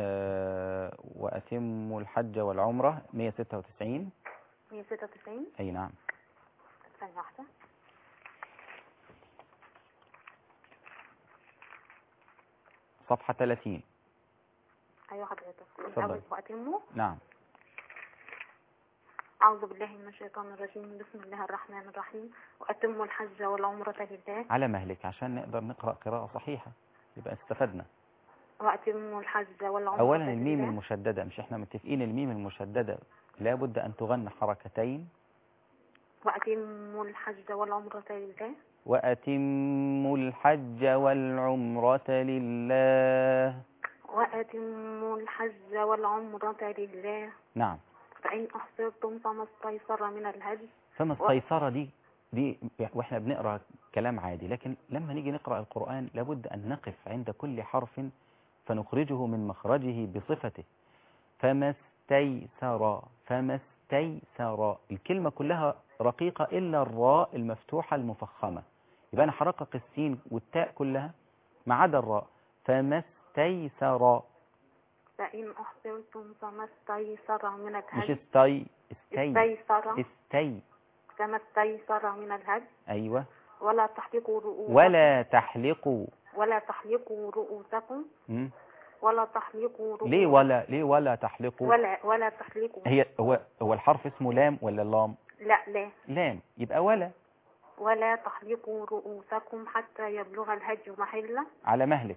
Speaker 2: وأتموا الحج والعمرة 196.
Speaker 3: 196.
Speaker 2: أي نعم.
Speaker 3: ثانية واحدة.
Speaker 2: صفحة 30.
Speaker 3: أيوة حضرتك.
Speaker 2: اتفضل.
Speaker 3: وأتموا.
Speaker 2: نعم.
Speaker 3: أعوذ بالله من الشيطان الرجيم. بسم الله الرحمن الرحيم. وأتموا الحج والعمرة لله.
Speaker 2: على مهلك عشان نقدر نقرأ قراءة صحيحة يبقى استفدنا.
Speaker 3: وأتموا الحج والعمرة
Speaker 2: أولا
Speaker 3: لله.
Speaker 2: الميم المشددة، مش احنا متفقين الميم المشددة لابد أن تغن حركتين.
Speaker 3: وأتموا الحج والعمرة لله.
Speaker 2: وأتموا الحج والعمرة لله.
Speaker 3: وأتموا الحج والعمرة لله.
Speaker 2: نعم.
Speaker 3: فإن أحصرتم فما استيسر من الهدي.
Speaker 2: فما استيسر دي واحنا بنقرأ كلام عادي، لكن لما نيجي نقرأ القرآن لابد أن نقف عند كل حرف فنخرجه من مخرجه بصفته. فما استيسر، فما استيسر، الكلمة كلها رقيقة إلا الراء المفتوحة المفخمة. يبقى أنا حرقق السين والتاء كلها ما عدا الراء. فما استيسر.
Speaker 3: فإن أحصرتم فما استيسر من الهدي.
Speaker 2: مش استيسر.
Speaker 3: فما استيسر من الهدي.
Speaker 2: أيوة.
Speaker 3: ولا تحلقوا رؤوسكم.
Speaker 2: ولا تحلقوا
Speaker 3: رؤوسكم.
Speaker 2: ولا تحلقوا رؤوسكم. ليه ولا تحلقوا؟
Speaker 3: ولا تحلقوا.
Speaker 2: هو الحرف اسمه لام ولا اللام؟
Speaker 3: لا
Speaker 2: لام، يبقى
Speaker 3: ولا تحلقوا رؤوسكم حتى يبلغ الهدي محله.
Speaker 2: على مهلك.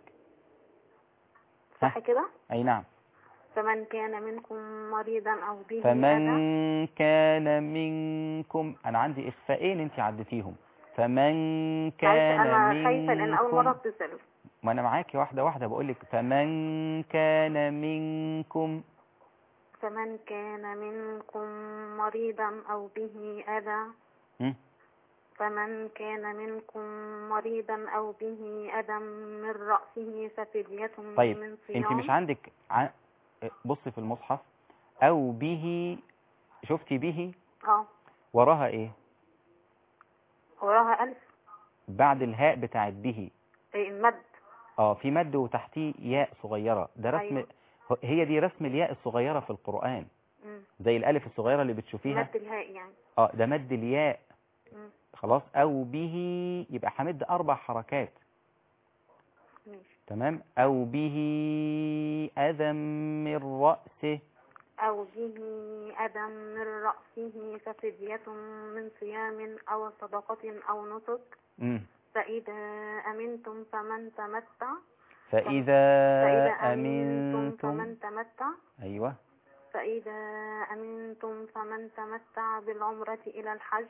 Speaker 3: صح كده؟
Speaker 2: أي نعم.
Speaker 3: فمن كان منكم مريضا أو به
Speaker 2: فمن كان منكم، أنا عندي إخفاءين أنت عدتيهم. فمن كان منكم.
Speaker 3: أنا خايفة لأن أول مرة اتصل.
Speaker 2: ما أنا معاكي واحدة واحدة بقول لك. فمن كان منكم.
Speaker 3: فمن كان منكم مريضا أو به أذى
Speaker 2: مم.
Speaker 3: فمن كان منكم مريضا أو به أذى من رأسه ففدية
Speaker 2: طيب
Speaker 3: من
Speaker 2: انت مش
Speaker 3: صيام.
Speaker 2: عندك بص في المصحف او به، شفتي به وراها ايه؟
Speaker 3: وراها ألف
Speaker 2: بعد الهاء بتاعت به
Speaker 3: المد.
Speaker 2: في مد وتحتيه ياء صغيرة، ده رسم.
Speaker 3: أيوة.
Speaker 2: هي دي رسم الياء الصغيرة في القرآن، زي الألف الصغيرة اللي بتشوفيها.
Speaker 3: مد الهاء يعني.
Speaker 2: ده مد الياء. خلاص، أو به يبقى حمد 4 حركات.
Speaker 3: ماشي.
Speaker 2: تمام. أو به أذى من رأسه،
Speaker 3: أو به أذى من رأسه ففدية من صيام أو صدقة أو نسك. فإذا أمنتم فمن تمتع.
Speaker 2: فإذا
Speaker 3: أمنتم فمن تمتع.
Speaker 2: أيوة.
Speaker 3: فإذا أمنتم فمن تمتع بالعمرة إلى الحج.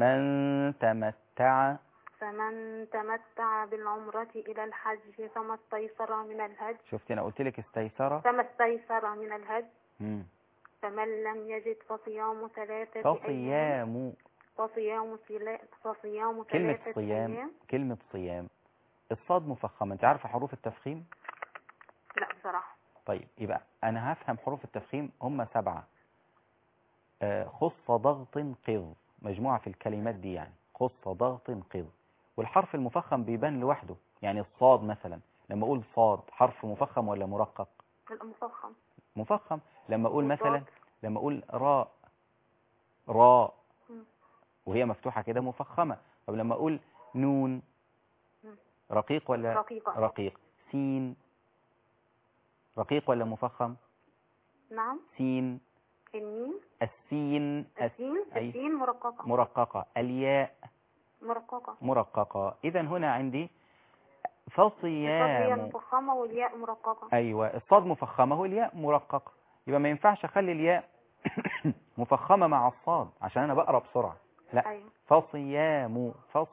Speaker 3: فمن تمتع بالعمرة إلى الحج فما استيسر من الهدي.
Speaker 2: شفت أنا قلت لك استيسر.
Speaker 3: فما استيسر من الهدي. فمن لم يجد فصيام 3 أيام. فصيام 3 أيام.
Speaker 2: كلمة صيام الصاد مفخمة، انت عارفة حروف التفخيم؟
Speaker 3: لا بصراحة.
Speaker 2: طيب يبقى انا هفهم حروف التفخيم، هم 7. خص ضغط قض، مجموعة في الكلمات دي يعني، خص ضغط قض. والحرف المفخم بيبان لوحده، يعني الصاد مثلا لما اقول صاد حرف مفخم ولا مرقق؟ مفخم. لما اقول مثلا، لما اقول راء وهي مفتوحة كده مفخمة. طب لما اقول نون رقيق ولا رقيق؟ سين رقيق ولا مفخم؟
Speaker 3: نعم.
Speaker 2: سين. السين مرققة. الياء مرققة. إذا هنا عندي فصيام
Speaker 3: مفخمة والياء مرققة.
Speaker 2: أيوة، الصاد مفخمة والياء مرققة، يبقى ما ينفعش أخلي الياء مفخمة مع الصاد عشان أنا بقرأ بسرعة. لا. أيوة. فصيام.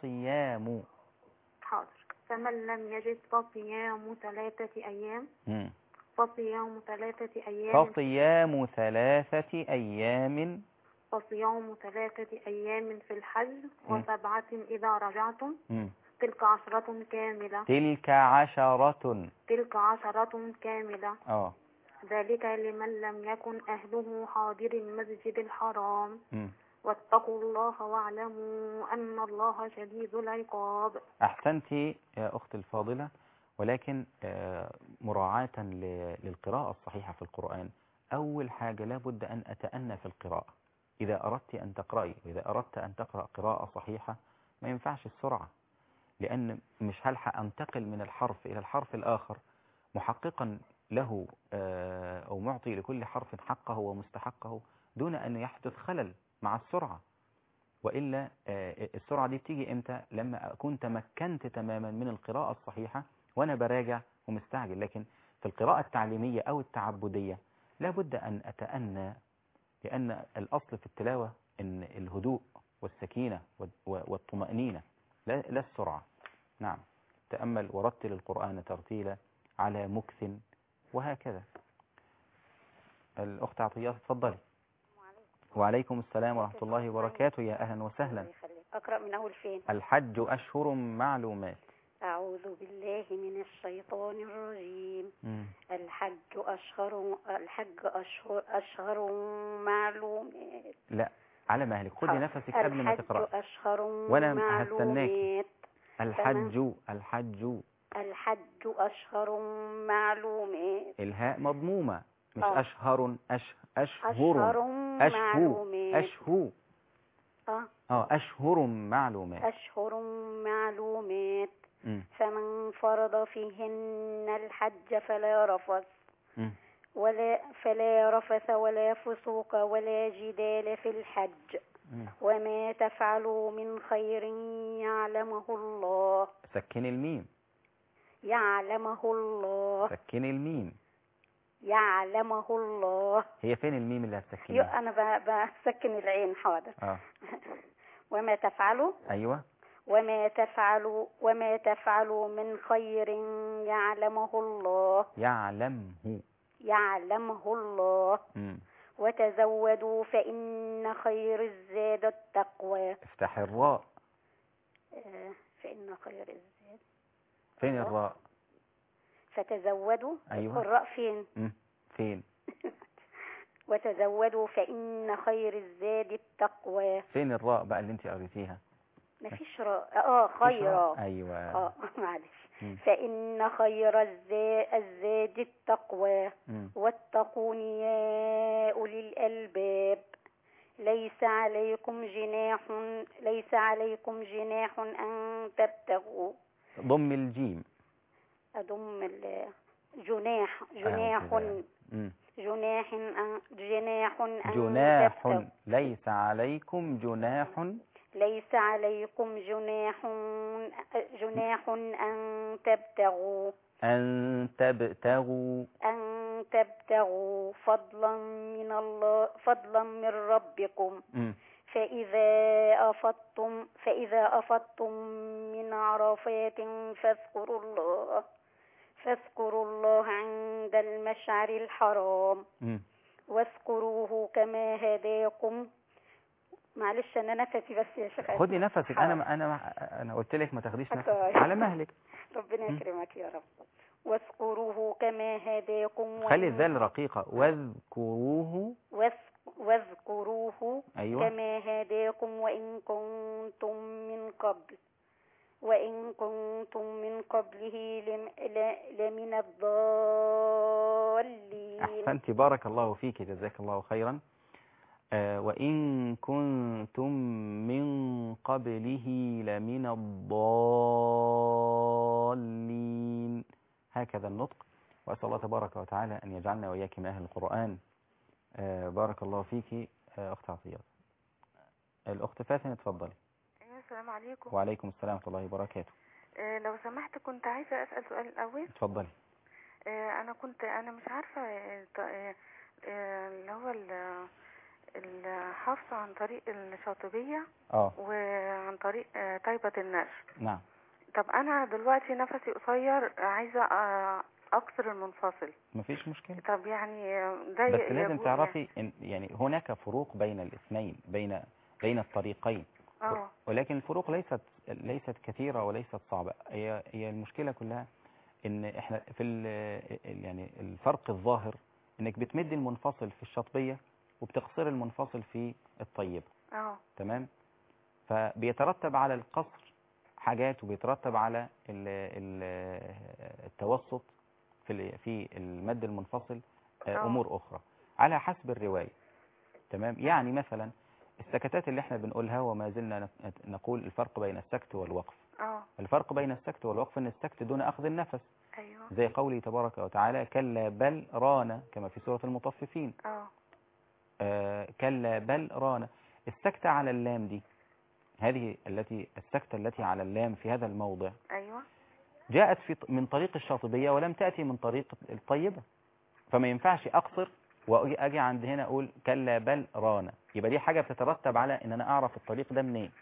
Speaker 3: حاضر. فمن لم يجد فصيام 3 أيام. فصيام 3 أيام.
Speaker 2: فصيام 3 أيام.
Speaker 3: فصيام 3 أيام في الحج و7 إذا رجعتم. تلك 10 كاملة. تلك عشرة كاملة. ذلك لمن لم يكن أهله حاضر المسجد الحرام. واتقوا الله واعلموا أن الله شديد العقاب.
Speaker 2: أحسنتي يا أختي الفاضلة، ولكن مراعاة للقراءة الصحيحة في القرآن، أول حاجة لابد أن أتأنى في القراءة. إذا أردت أن تقرأي وإذا أردت أن تقرأ قراءة صحيحة ما ينفعش السرعة، لأن مش هلحق أنتقل من الحرف إلى الحرف الآخر محققا له أو معطي لكل حرف حقه ومستحقه دون أن يحدث خلل مع السرعة. وإلا السرعة دي بتيجي إمتى؟ لما أكون تمكنت تماما من القراءة الصحيحة وأنا براجع ومستعجل. لكن في القراءة التعليمية أو التعبدية لابد أن أتأنى، لأن الأصل في التلاوة إن الهدوء والسكينة والطمأنينة لا السرعة. نعم. تأمل ورتل القرآن ترتيلا على مكث وهكذا. الأخت عطيات تفضلي. وعليكم السلام ورحمة الله وبركاته. يا أهلا وسهلا.
Speaker 6: أقرأ من أول فين؟
Speaker 2: الحج أشهر معلومات.
Speaker 6: أعوذ بالله من الشيطان الرجيم. الحج أشهر معلومات.
Speaker 2: لا، على مهلك، خدي نفسك قبل ما تقرأ.
Speaker 6: الحج أشهر
Speaker 2: وأنا هستناك.
Speaker 6: الحج أشهر معلومات.
Speaker 2: الهاء مضمومة، مش أشهر.
Speaker 6: أشهر معلومات.
Speaker 2: أشهر معلومات.
Speaker 6: أشهر معلومات. فمن فرض فيهن الحج فلا رفث ولا فسوق ولا جدال في الحج. وما تفعلوا من خير يعلمه الله.
Speaker 2: سكن الميم.
Speaker 6: يعلمه الله.
Speaker 2: سكن الميم.
Speaker 6: يعلمه الله.
Speaker 2: هي فين الميم اللي هتسكنها؟
Speaker 6: أنا بسكن العين. حاضر. وما تفعلوا.
Speaker 2: أيوة.
Speaker 6: وما تفعلوا من خير يعلمه الله.
Speaker 2: يعلمه
Speaker 6: الله. وتزودوا فإن خير الزاد التقوى.
Speaker 2: افتح الراء.
Speaker 6: فإن خير الزاد.
Speaker 2: فين الراء؟
Speaker 6: فتزودوا.
Speaker 2: أيوة.
Speaker 6: الراء فين؟
Speaker 2: فين؟
Speaker 6: وتزودوا فإن خير الزاد التقوى.
Speaker 2: فين الراء بقى اللي انت قريتيها؟
Speaker 6: مفيش راء. خير.
Speaker 2: ايوه.
Speaker 6: معلش. فإن خير الزاد التقوى واتقون يا أولي الألباب. ليس عليكم جناح أن تبتغوا.
Speaker 2: ضم الجيم.
Speaker 6: أضم جناح.
Speaker 2: ليس عليكم جناح.
Speaker 6: ليس عليكم جناح أن تبتغوا فضلا من ربكم. فإذا أفضتم من عرفات فاذكروا الله عند المشعر الحرام واذكروه كما هداكم. معلش انا نفسي بس يا شيخ.
Speaker 2: خدي نفسك. انا قلت لك ما تاخديش نفسك على مهلك.
Speaker 6: ربنا يكرمك يا رب. واذكروه كما هداكم.
Speaker 2: خلي الذال رقيقة. واذكروه. أيوة.
Speaker 6: كما هداكم وإن كنتم من قبله لمن الضالين.
Speaker 2: أحسنت، بارك الله فيك، جزاك الله خيرا. وإن كنتم من قبله لمن الضالين. هكذا النطق. وأسأل الله تبارك وتعالى أن يجعلنا وإياك من أهل القرآن. بارك الله فيك أخت عطيات. الأخت فاتن اتفضلي.
Speaker 8: السلام عليكم.
Speaker 2: وعليكم السلام ورحمة الله وبركاته.
Speaker 8: لو سمحت كنت عايزة أسأل سؤال الأول.
Speaker 2: اتفضلي.
Speaker 8: أنا مش عارفة اللي هو الحفظ عن طريق الشاطبية وعن طريق طيبة النشر.
Speaker 2: نعم.
Speaker 8: طب أنا دلوقتي نفسي قصير، عايزة أكثر المنفصل.
Speaker 2: مفيش مشكلة.
Speaker 8: طب يعني ده
Speaker 2: بس لازم تعرفي إن يعني هناك فروق بين الاثنين، بين الطريقين. ولكن الفروق ليست كثيرة وليست صعبة. هي المشكلة كلها ان احنا في يعني الفرق الظاهر انك بتمد المنفصل في الشطبية وبتقصر المنفصل في الطيبة. تمام. فبيترتب على القصر حاجات وبيترتب على التوسط في المد المنفصل امور اخرى على حسب الرواية. تمام. يعني مثلا السكتات اللي احنا بنقولها وما زلنا نقول الفرق بين السكت والوقف. الفرق بين السكت والوقف ان السكت دون اخذ النفس.
Speaker 8: أيوة.
Speaker 2: زي قوله تبارك وتعالى كلا بل ران كما في سورة المطففين. كلا بل ران. السكتة على اللام دي، هذه السكتة التي على اللام في هذا الموضع.
Speaker 8: أيوة.
Speaker 2: جاءت من طريق الشاطبية ولم تأتي من طريق الطيبة، فما ينفعش أقصر وأجي عند هنا أقول كلا بل رانا. يبقى دي حاجة بتترتب على إن أنا أعرف الطريق ده منين.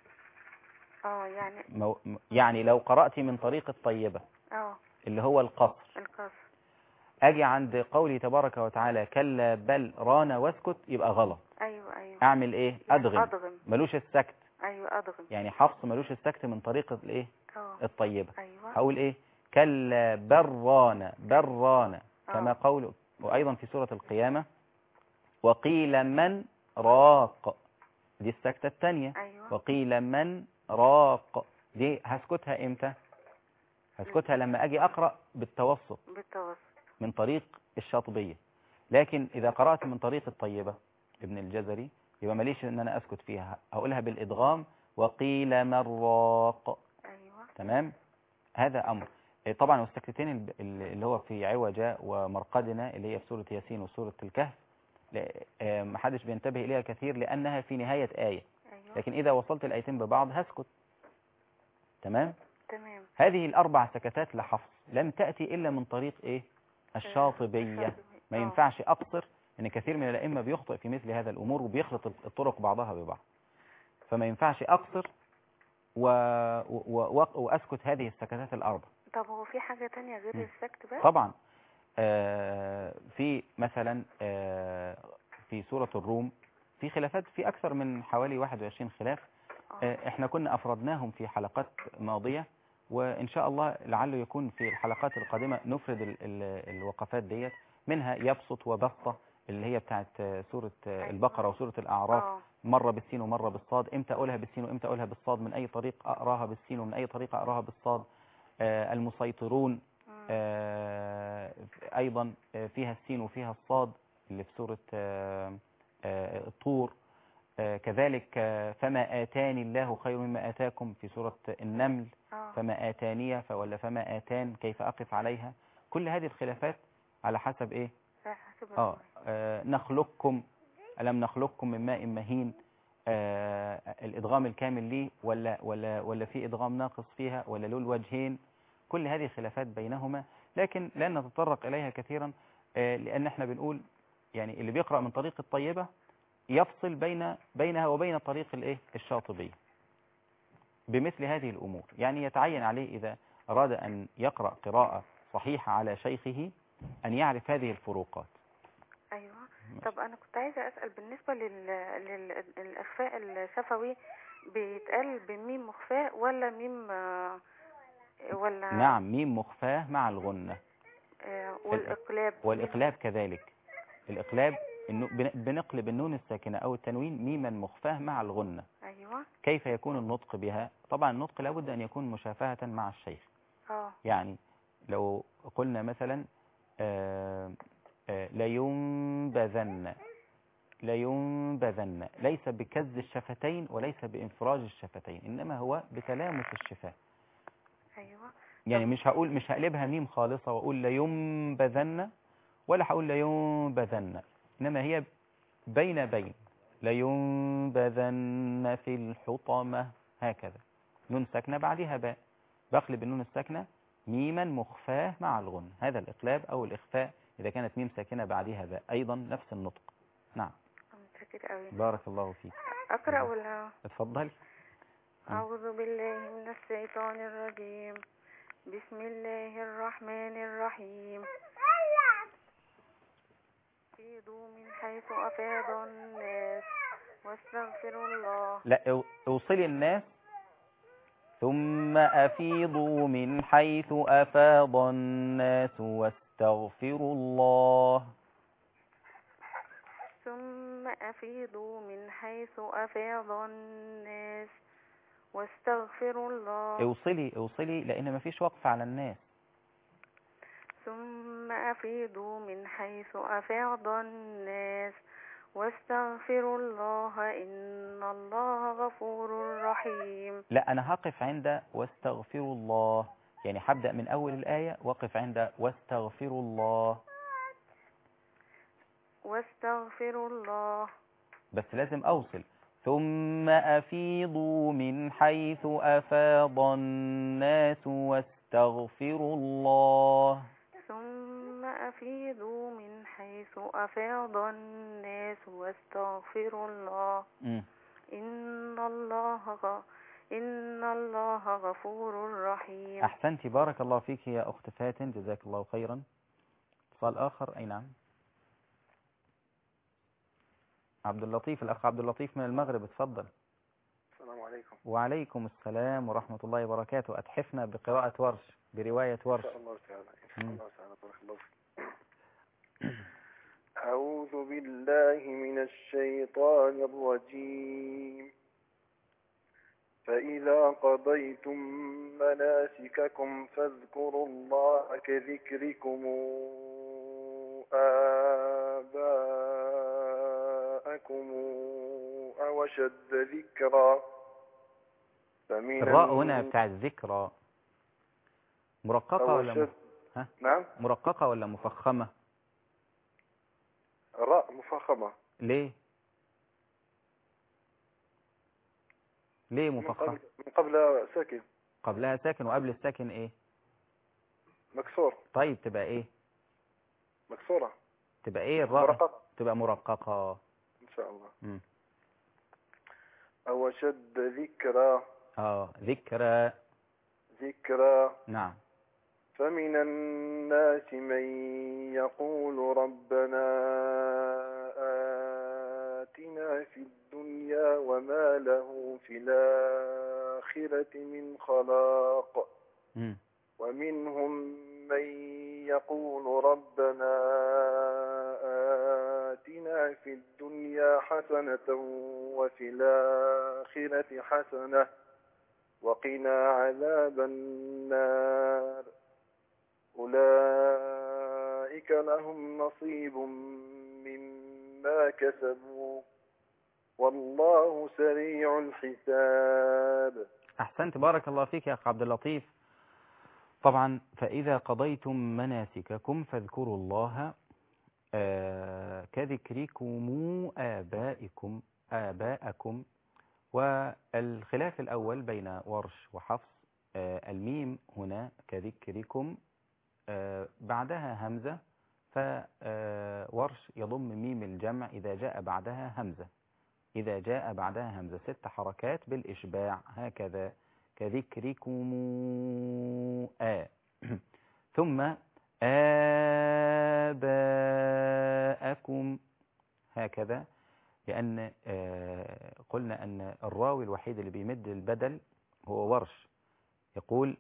Speaker 2: يعني لو قرأت من طريق الطيبة اللي هو القصر أجي عند قوله تبارك وتعالى كلا بل رانا واسكت، يبقى غلط.
Speaker 8: أيوة.
Speaker 2: أعمل إيه؟ أدغم. ملوش السكت.
Speaker 8: أيوة أدغم.
Speaker 2: يعني حفص ملوش السكت من طريق الإيه؟ الطيبة.
Speaker 8: أيوة.
Speaker 2: هقول إيه؟ كلا بل رانا كما قوله. وأيضا في سورة القيامة وقيل من راق، دي السكتة الثانية.
Speaker 8: أيوة.
Speaker 2: وقيل من راق دي هسكتها امتى؟ هسكتها لما أجي أقرأ بالتوسط من طريق الشاطبية. لكن إذا قرأت من طريق الطيبة ابن الجزري يبقى ماليش ان انا اسكت فيها، هقولها بالادغام وقيل من راق.
Speaker 8: أيوة.
Speaker 2: تمام. هذا امر. طبعا والسكتتين اللي هو في عوجة ومرقدنا اللي هي في سورة ياسين وسورة الكهف محدش بينتبه اليها كثير لانها في نهاية آية.
Speaker 8: أيوة.
Speaker 2: لكن اذا وصلت الايتين ببعض هسكت. تمام.
Speaker 8: هذه
Speaker 2: الاربع سكتات لحفص لم تأتي الا من طريق ايه؟ الشاطبية. ما ينفعش اقصر، ان كثير من الائمه بيخطئ في مثل هذا الامور وبيخلط الطرق بعضها ببعض. فما ينفعش اقصر واسكت هذه السكتات الاربع.
Speaker 8: طب هو في حاجه تانية غير السكت بس؟
Speaker 2: طبعا. في مثلا في سورة الروم في خلافات، في أكثر من حوالي 21 خلاف. احنا كنا أفردناهم في حلقات ماضية، وإن شاء الله لعله يكون في الحلقات القادمة نفرد الوقفات ديت. منها يبسط وبسطة اللي هي بتاعت سورة البقرة وسورة الأعراف، مرة بالسين ومرة بالصاد، امتى أقولها بالسين وامتى أقولها بالصاد، من أي طريق أقراها بالسين ومن أي طريق أقراها بالصاد. المسيطرون أيضا فيها السين وفيها الصاد اللي في سورة الطور. كذلك فما آتاني الله خير مما آتاكم في سورة النمل، فما آتانية ولا فما آتان كيف أقف عليها. كل هذه الخلافات على حسب إيه؟ نخلقكم ألم نخلقكم من ماء مهين، الإدغام الكامل ليه ولا في إدغام ناقص فيها ولا له الوجهين. كل هذه خلافات بينهما، لكن لن نتطرق إليها كثيرا، لأن احنا بنقول يعني اللي بيقرأ من طريق الطيبة يفصل بينها وبين طريق الايه الشاطبية بمثل هذه الأمور. يعني يتعين عليه إذا أراد أن يقرأ قراءة صحيحة على شيخه أن يعرف هذه الفروقات.
Speaker 8: أيوة. طب أنا كنت عايزة أسأل بالنسبة للإخفاء الشفوي، بيتقال بميم مخفاء ولا ميم ولا؟
Speaker 2: نعم، ميم مخفاة مع الغنة. والإقلاب كذلك. الإقلاب بنقلب النون الساكنة أو التنوين ميما مخفاة مع الغنة.
Speaker 8: أيوة.
Speaker 2: كيف يكون النطق بها؟ طبعا النطق لابد أن يكون مشافهة مع الشيخ. يعني لو قلنا مثلا لينبذن ليس بكز الشفتين وليس بانفراج الشفتين، إنما هو بتلامس الشفاه.
Speaker 8: أيوة.
Speaker 2: يعني مش هقلبها ميم خالصة وأقول لينبذن، ولا هقول لينبذن، إنما هي بين لينبذن في الحطمة، هكذا نون ساكنة بعدها باء، بقلب النون الساكنة ميما مخفاه مع الغن. هذا الإقلاب أو الإخفاء إذا كانت ميم ساكنة بعدها باء، أيضا نفس النطق. نعم. بارك الله فيك.
Speaker 8: أقرأ ولا؟
Speaker 2: اتفضل.
Speaker 8: أعوذ بالله من الشيطان الرجيم. بسم الله الرحمن الرحيم. أفيضوا من حيث أفاض الناس واستغفروا الله.
Speaker 2: لا، اوصلي الناس ثم أفيضوا من حيث أفاض الناس واستغفروا الله.
Speaker 8: ثم أفيضوا من حيث أفاض الناس واستغفروا الله.
Speaker 2: اوصلي لأن ما فيش وقف على الناس.
Speaker 8: ثم أفيضوا من حيث أفاض الناس واستغفروا الله إن الله غفور رحيم.
Speaker 2: لا، أنا هقف عند واستغفروا الله، يعني هبدأ من أول الآية وقف عند واستغفروا الله.
Speaker 8: واستغفروا الله،
Speaker 2: بس لازم أوصل. ثم أفيضوا من حيث أفاض الناس واستغفروا الله.
Speaker 8: ثم أفيضوا من حيث أفاض الناس واستغفروا الله. إن الله غفور رحيم.
Speaker 2: أحسنتي، بارك الله فيك يا أخت فاتن، جزاك الله خيرا. اتصال آخر. أي نعم، عبد اللطيف، الأخ عبد اللطيف من المغرب، اتفضل.
Speaker 9: السلام عليكم.
Speaker 2: وعليكم السلام ورحمة الله وبركاته. أتحفنا بقراءة ورش، برواية ورش.
Speaker 9: إن شاء الله تعالى. إن شاء الله تعالى. بارك الله فيك. أعوذ بالله من الشيطان الرجيم. فإذا قضيتم مناسككم فاذكروا الله كذكركم آباءكم أو أشد ذكرا.
Speaker 2: الراء هنا بتاع الذكرى مرققة ولا
Speaker 9: نعم،
Speaker 2: مرققة ولا مفخمة؟
Speaker 9: الراء مفخمة.
Speaker 2: ليه مفخمة؟
Speaker 9: من قبل ساكن.
Speaker 2: قبلها ساكن وقبل الساكن ايه؟
Speaker 9: مكسور.
Speaker 2: طيب تبقى ايه؟
Speaker 9: مكسورة.
Speaker 2: تبقى ايه الراء؟
Speaker 9: مرققة.
Speaker 2: تبقى مرققة
Speaker 9: ان شاء الله. او شد ذكرى. ذكرى.
Speaker 2: نعم.
Speaker 9: فمن الناس من يقول ربنا آتنا في الدنيا وما له في الآخرة من خلاق ومنهم من يقول ربنا آتنا في الدنيا حسنة وفي الآخرة حسنة وقنا عذاب النار أولئك لهم نصيب مما كسبوا والله سريع الحساب.
Speaker 2: أحسنت، بارك الله فيك يا أخ عبد اللطيف. طبعا فإذا قضيتم مناسككم فاذكروا الله كذكركم آباءكم. والخلاف الأول بين ورش وحفص، الميم هنا كذكركم بعدها همزة، فورش يضم ميم الجمع إذا جاء بعدها همزة، إذا جاء بعدها همزة 6 حركات بالإشباع هكذا كذكركم ثم آباءكم هكذا، لأن قلنا أن الراوي الوحيد اللي بيمد البدل هو ورش، يقول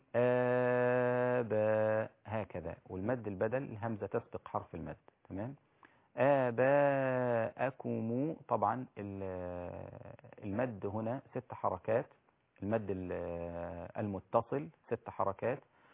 Speaker 2: آباء هكذا، والمد البدل الهمزة تسبق حرف المد. تمام. آباءكم طبعا المد هنا 6 حركات، المد المتصل 6 حركات.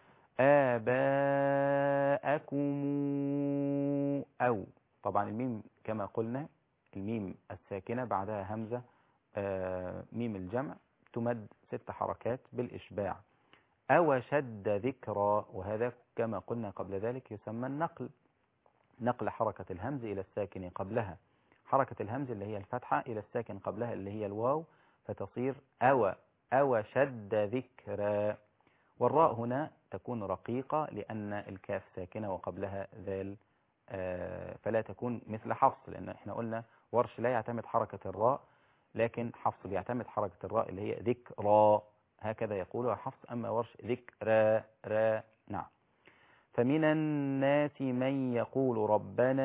Speaker 2: آباءكم أو طبعا الميم كما قلنا الميم الساكنة بعدها همزة ميم الجمع تمد 6 حركات بالإشباع. أو شد ذكرى، وهذا كما قلنا قبل ذلك يسمى النقل، نقل حركة الهمز إلى الساكن قبلها، حركة الهمز اللي هي الفتحة إلى الساكن قبلها اللي هي الواو، فتصير أو شد ذكرى. والراء هنا تكون رقيقة لأن الكاف ساكنة وقبلها ذال، فلا تكون مثل حفص، لأن احنا قلنا ورش لا يعتمد حركة الراء، لكن حفص بيعتمد حركة الراء اللي هي ذكرى، هكذا يقولها حفص. أما ورش ذكرى را. نعم. فمن الناس من يقول ربنا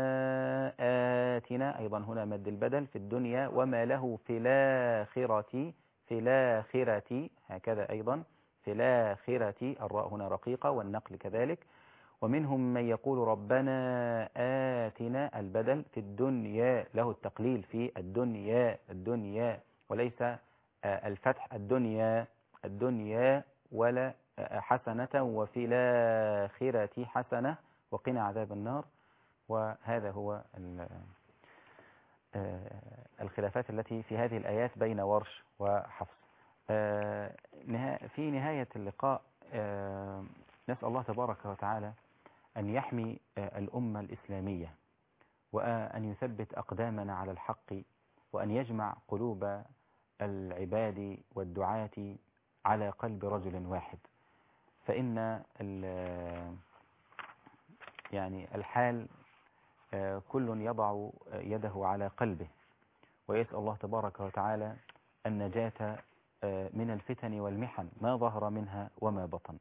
Speaker 2: آتنا، أيضا هنا مد البدل في الدنيا، وما له في الآخرة هكذا أيضا في الآخرة، الراء هنا رقيقة والنقل كذلك. ومنهم من يقول ربنا آتنا، البدل في الدنيا له التقليل في الدنيا وليس الفتح الدنيا ولا حسنة، وفي الآخرة حسنة وقنا عذاب النار. وهذا هو الخلافات التي في هذه الآيات بين ورش وحفص. في نهاية اللقاء نسأل الله تبارك وتعالى أن يحمي الأمة الإسلامية، وأن يثبت أقدامنا على الحق، وأن يجمع قلوب العباد والدعاة على قلب رجل واحد. فإن يعني الحال كل يضع يده على قلبه، ويسأل الله تبارك وتعالى النجاة من الفتن والمحن ما ظهر منها وما بطن.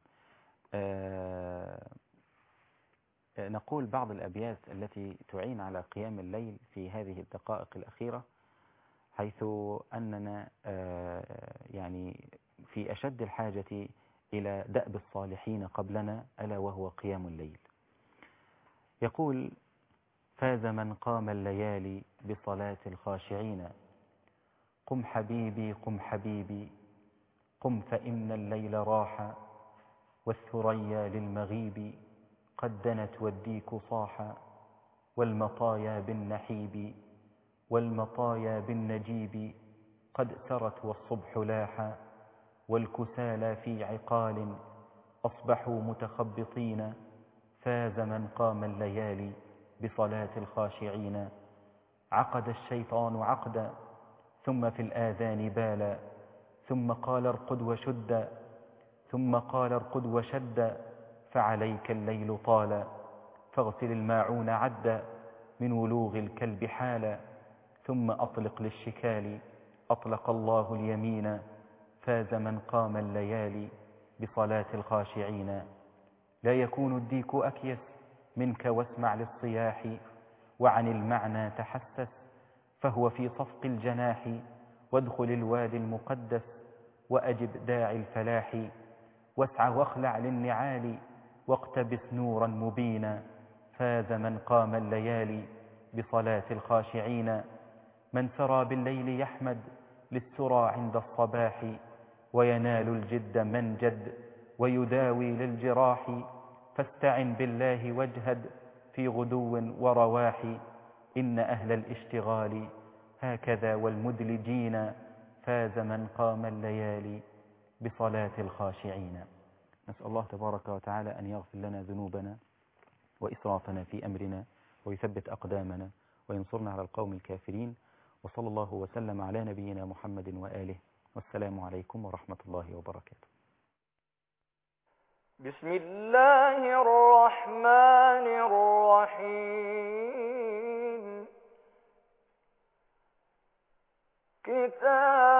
Speaker 2: نقول بعض الأبيات التي تعين على قيام الليل في هذه الدقائق الأخيرة، حيث أننا يعني في أشد الحاجة إلى دأب الصالحين قبلنا، ألا وهو قيام الليل. يقول: فاز من قام الليالي بصلاة الخاشعين، قم حبيبي قم حبيبي قم، فإن الليل راح والثريا للمغيب قد دنت والديك صاح، والمطايا بالنحيب والمطايا بالنجيب قد سرت والصبح لاح، والكسالى في عقال أصبحوا متخبطين، فاز من قام الليالي بصلاة الخاشعين. عقد الشيطان عقدا ثم في الآذان بالا، ثم قال ارقد وشد، ثم قال ارقد وشد، فعليك الليل طال، فاغسل الماعون عدا من ولوغ الكلب حالا، ثم أطلق للشكال أطلق الله اليمين، فاز من قام الليالي بصلاة الخاشعين. لا يكون الديك أكيس منك واسمع للصياح، وعن المعنى تحسس، فهو في صفق الجناح، وادخل الوادي المقدس وأجب داعي الفلاح، واسع واخلع للنعال واقتبس نورا مبينا، فاز من قام الليالي بصلاة الخاشعين. من سرى بالليل يحمد للسرى عند الصباح، وينال الجد من جد ويداوي للجراح، فاستعن بالله واجهد في غدو ورواح، إن أهل الاشتغال هكذا والمدلجين، فاز من قام الليالي بصلاة الخاشعين. نسأل الله تبارك وتعالى أن يغفر لنا ذنوبنا وإسرافنا في أمرنا، ويثبت أقدامنا، وينصرنا على القوم الكافرين. وصلى الله وسلم على نبينا محمد وآله، والسلام عليكم ورحمة الله وبركاته.
Speaker 1: بسم الله الرحمن الرحيم. كتاب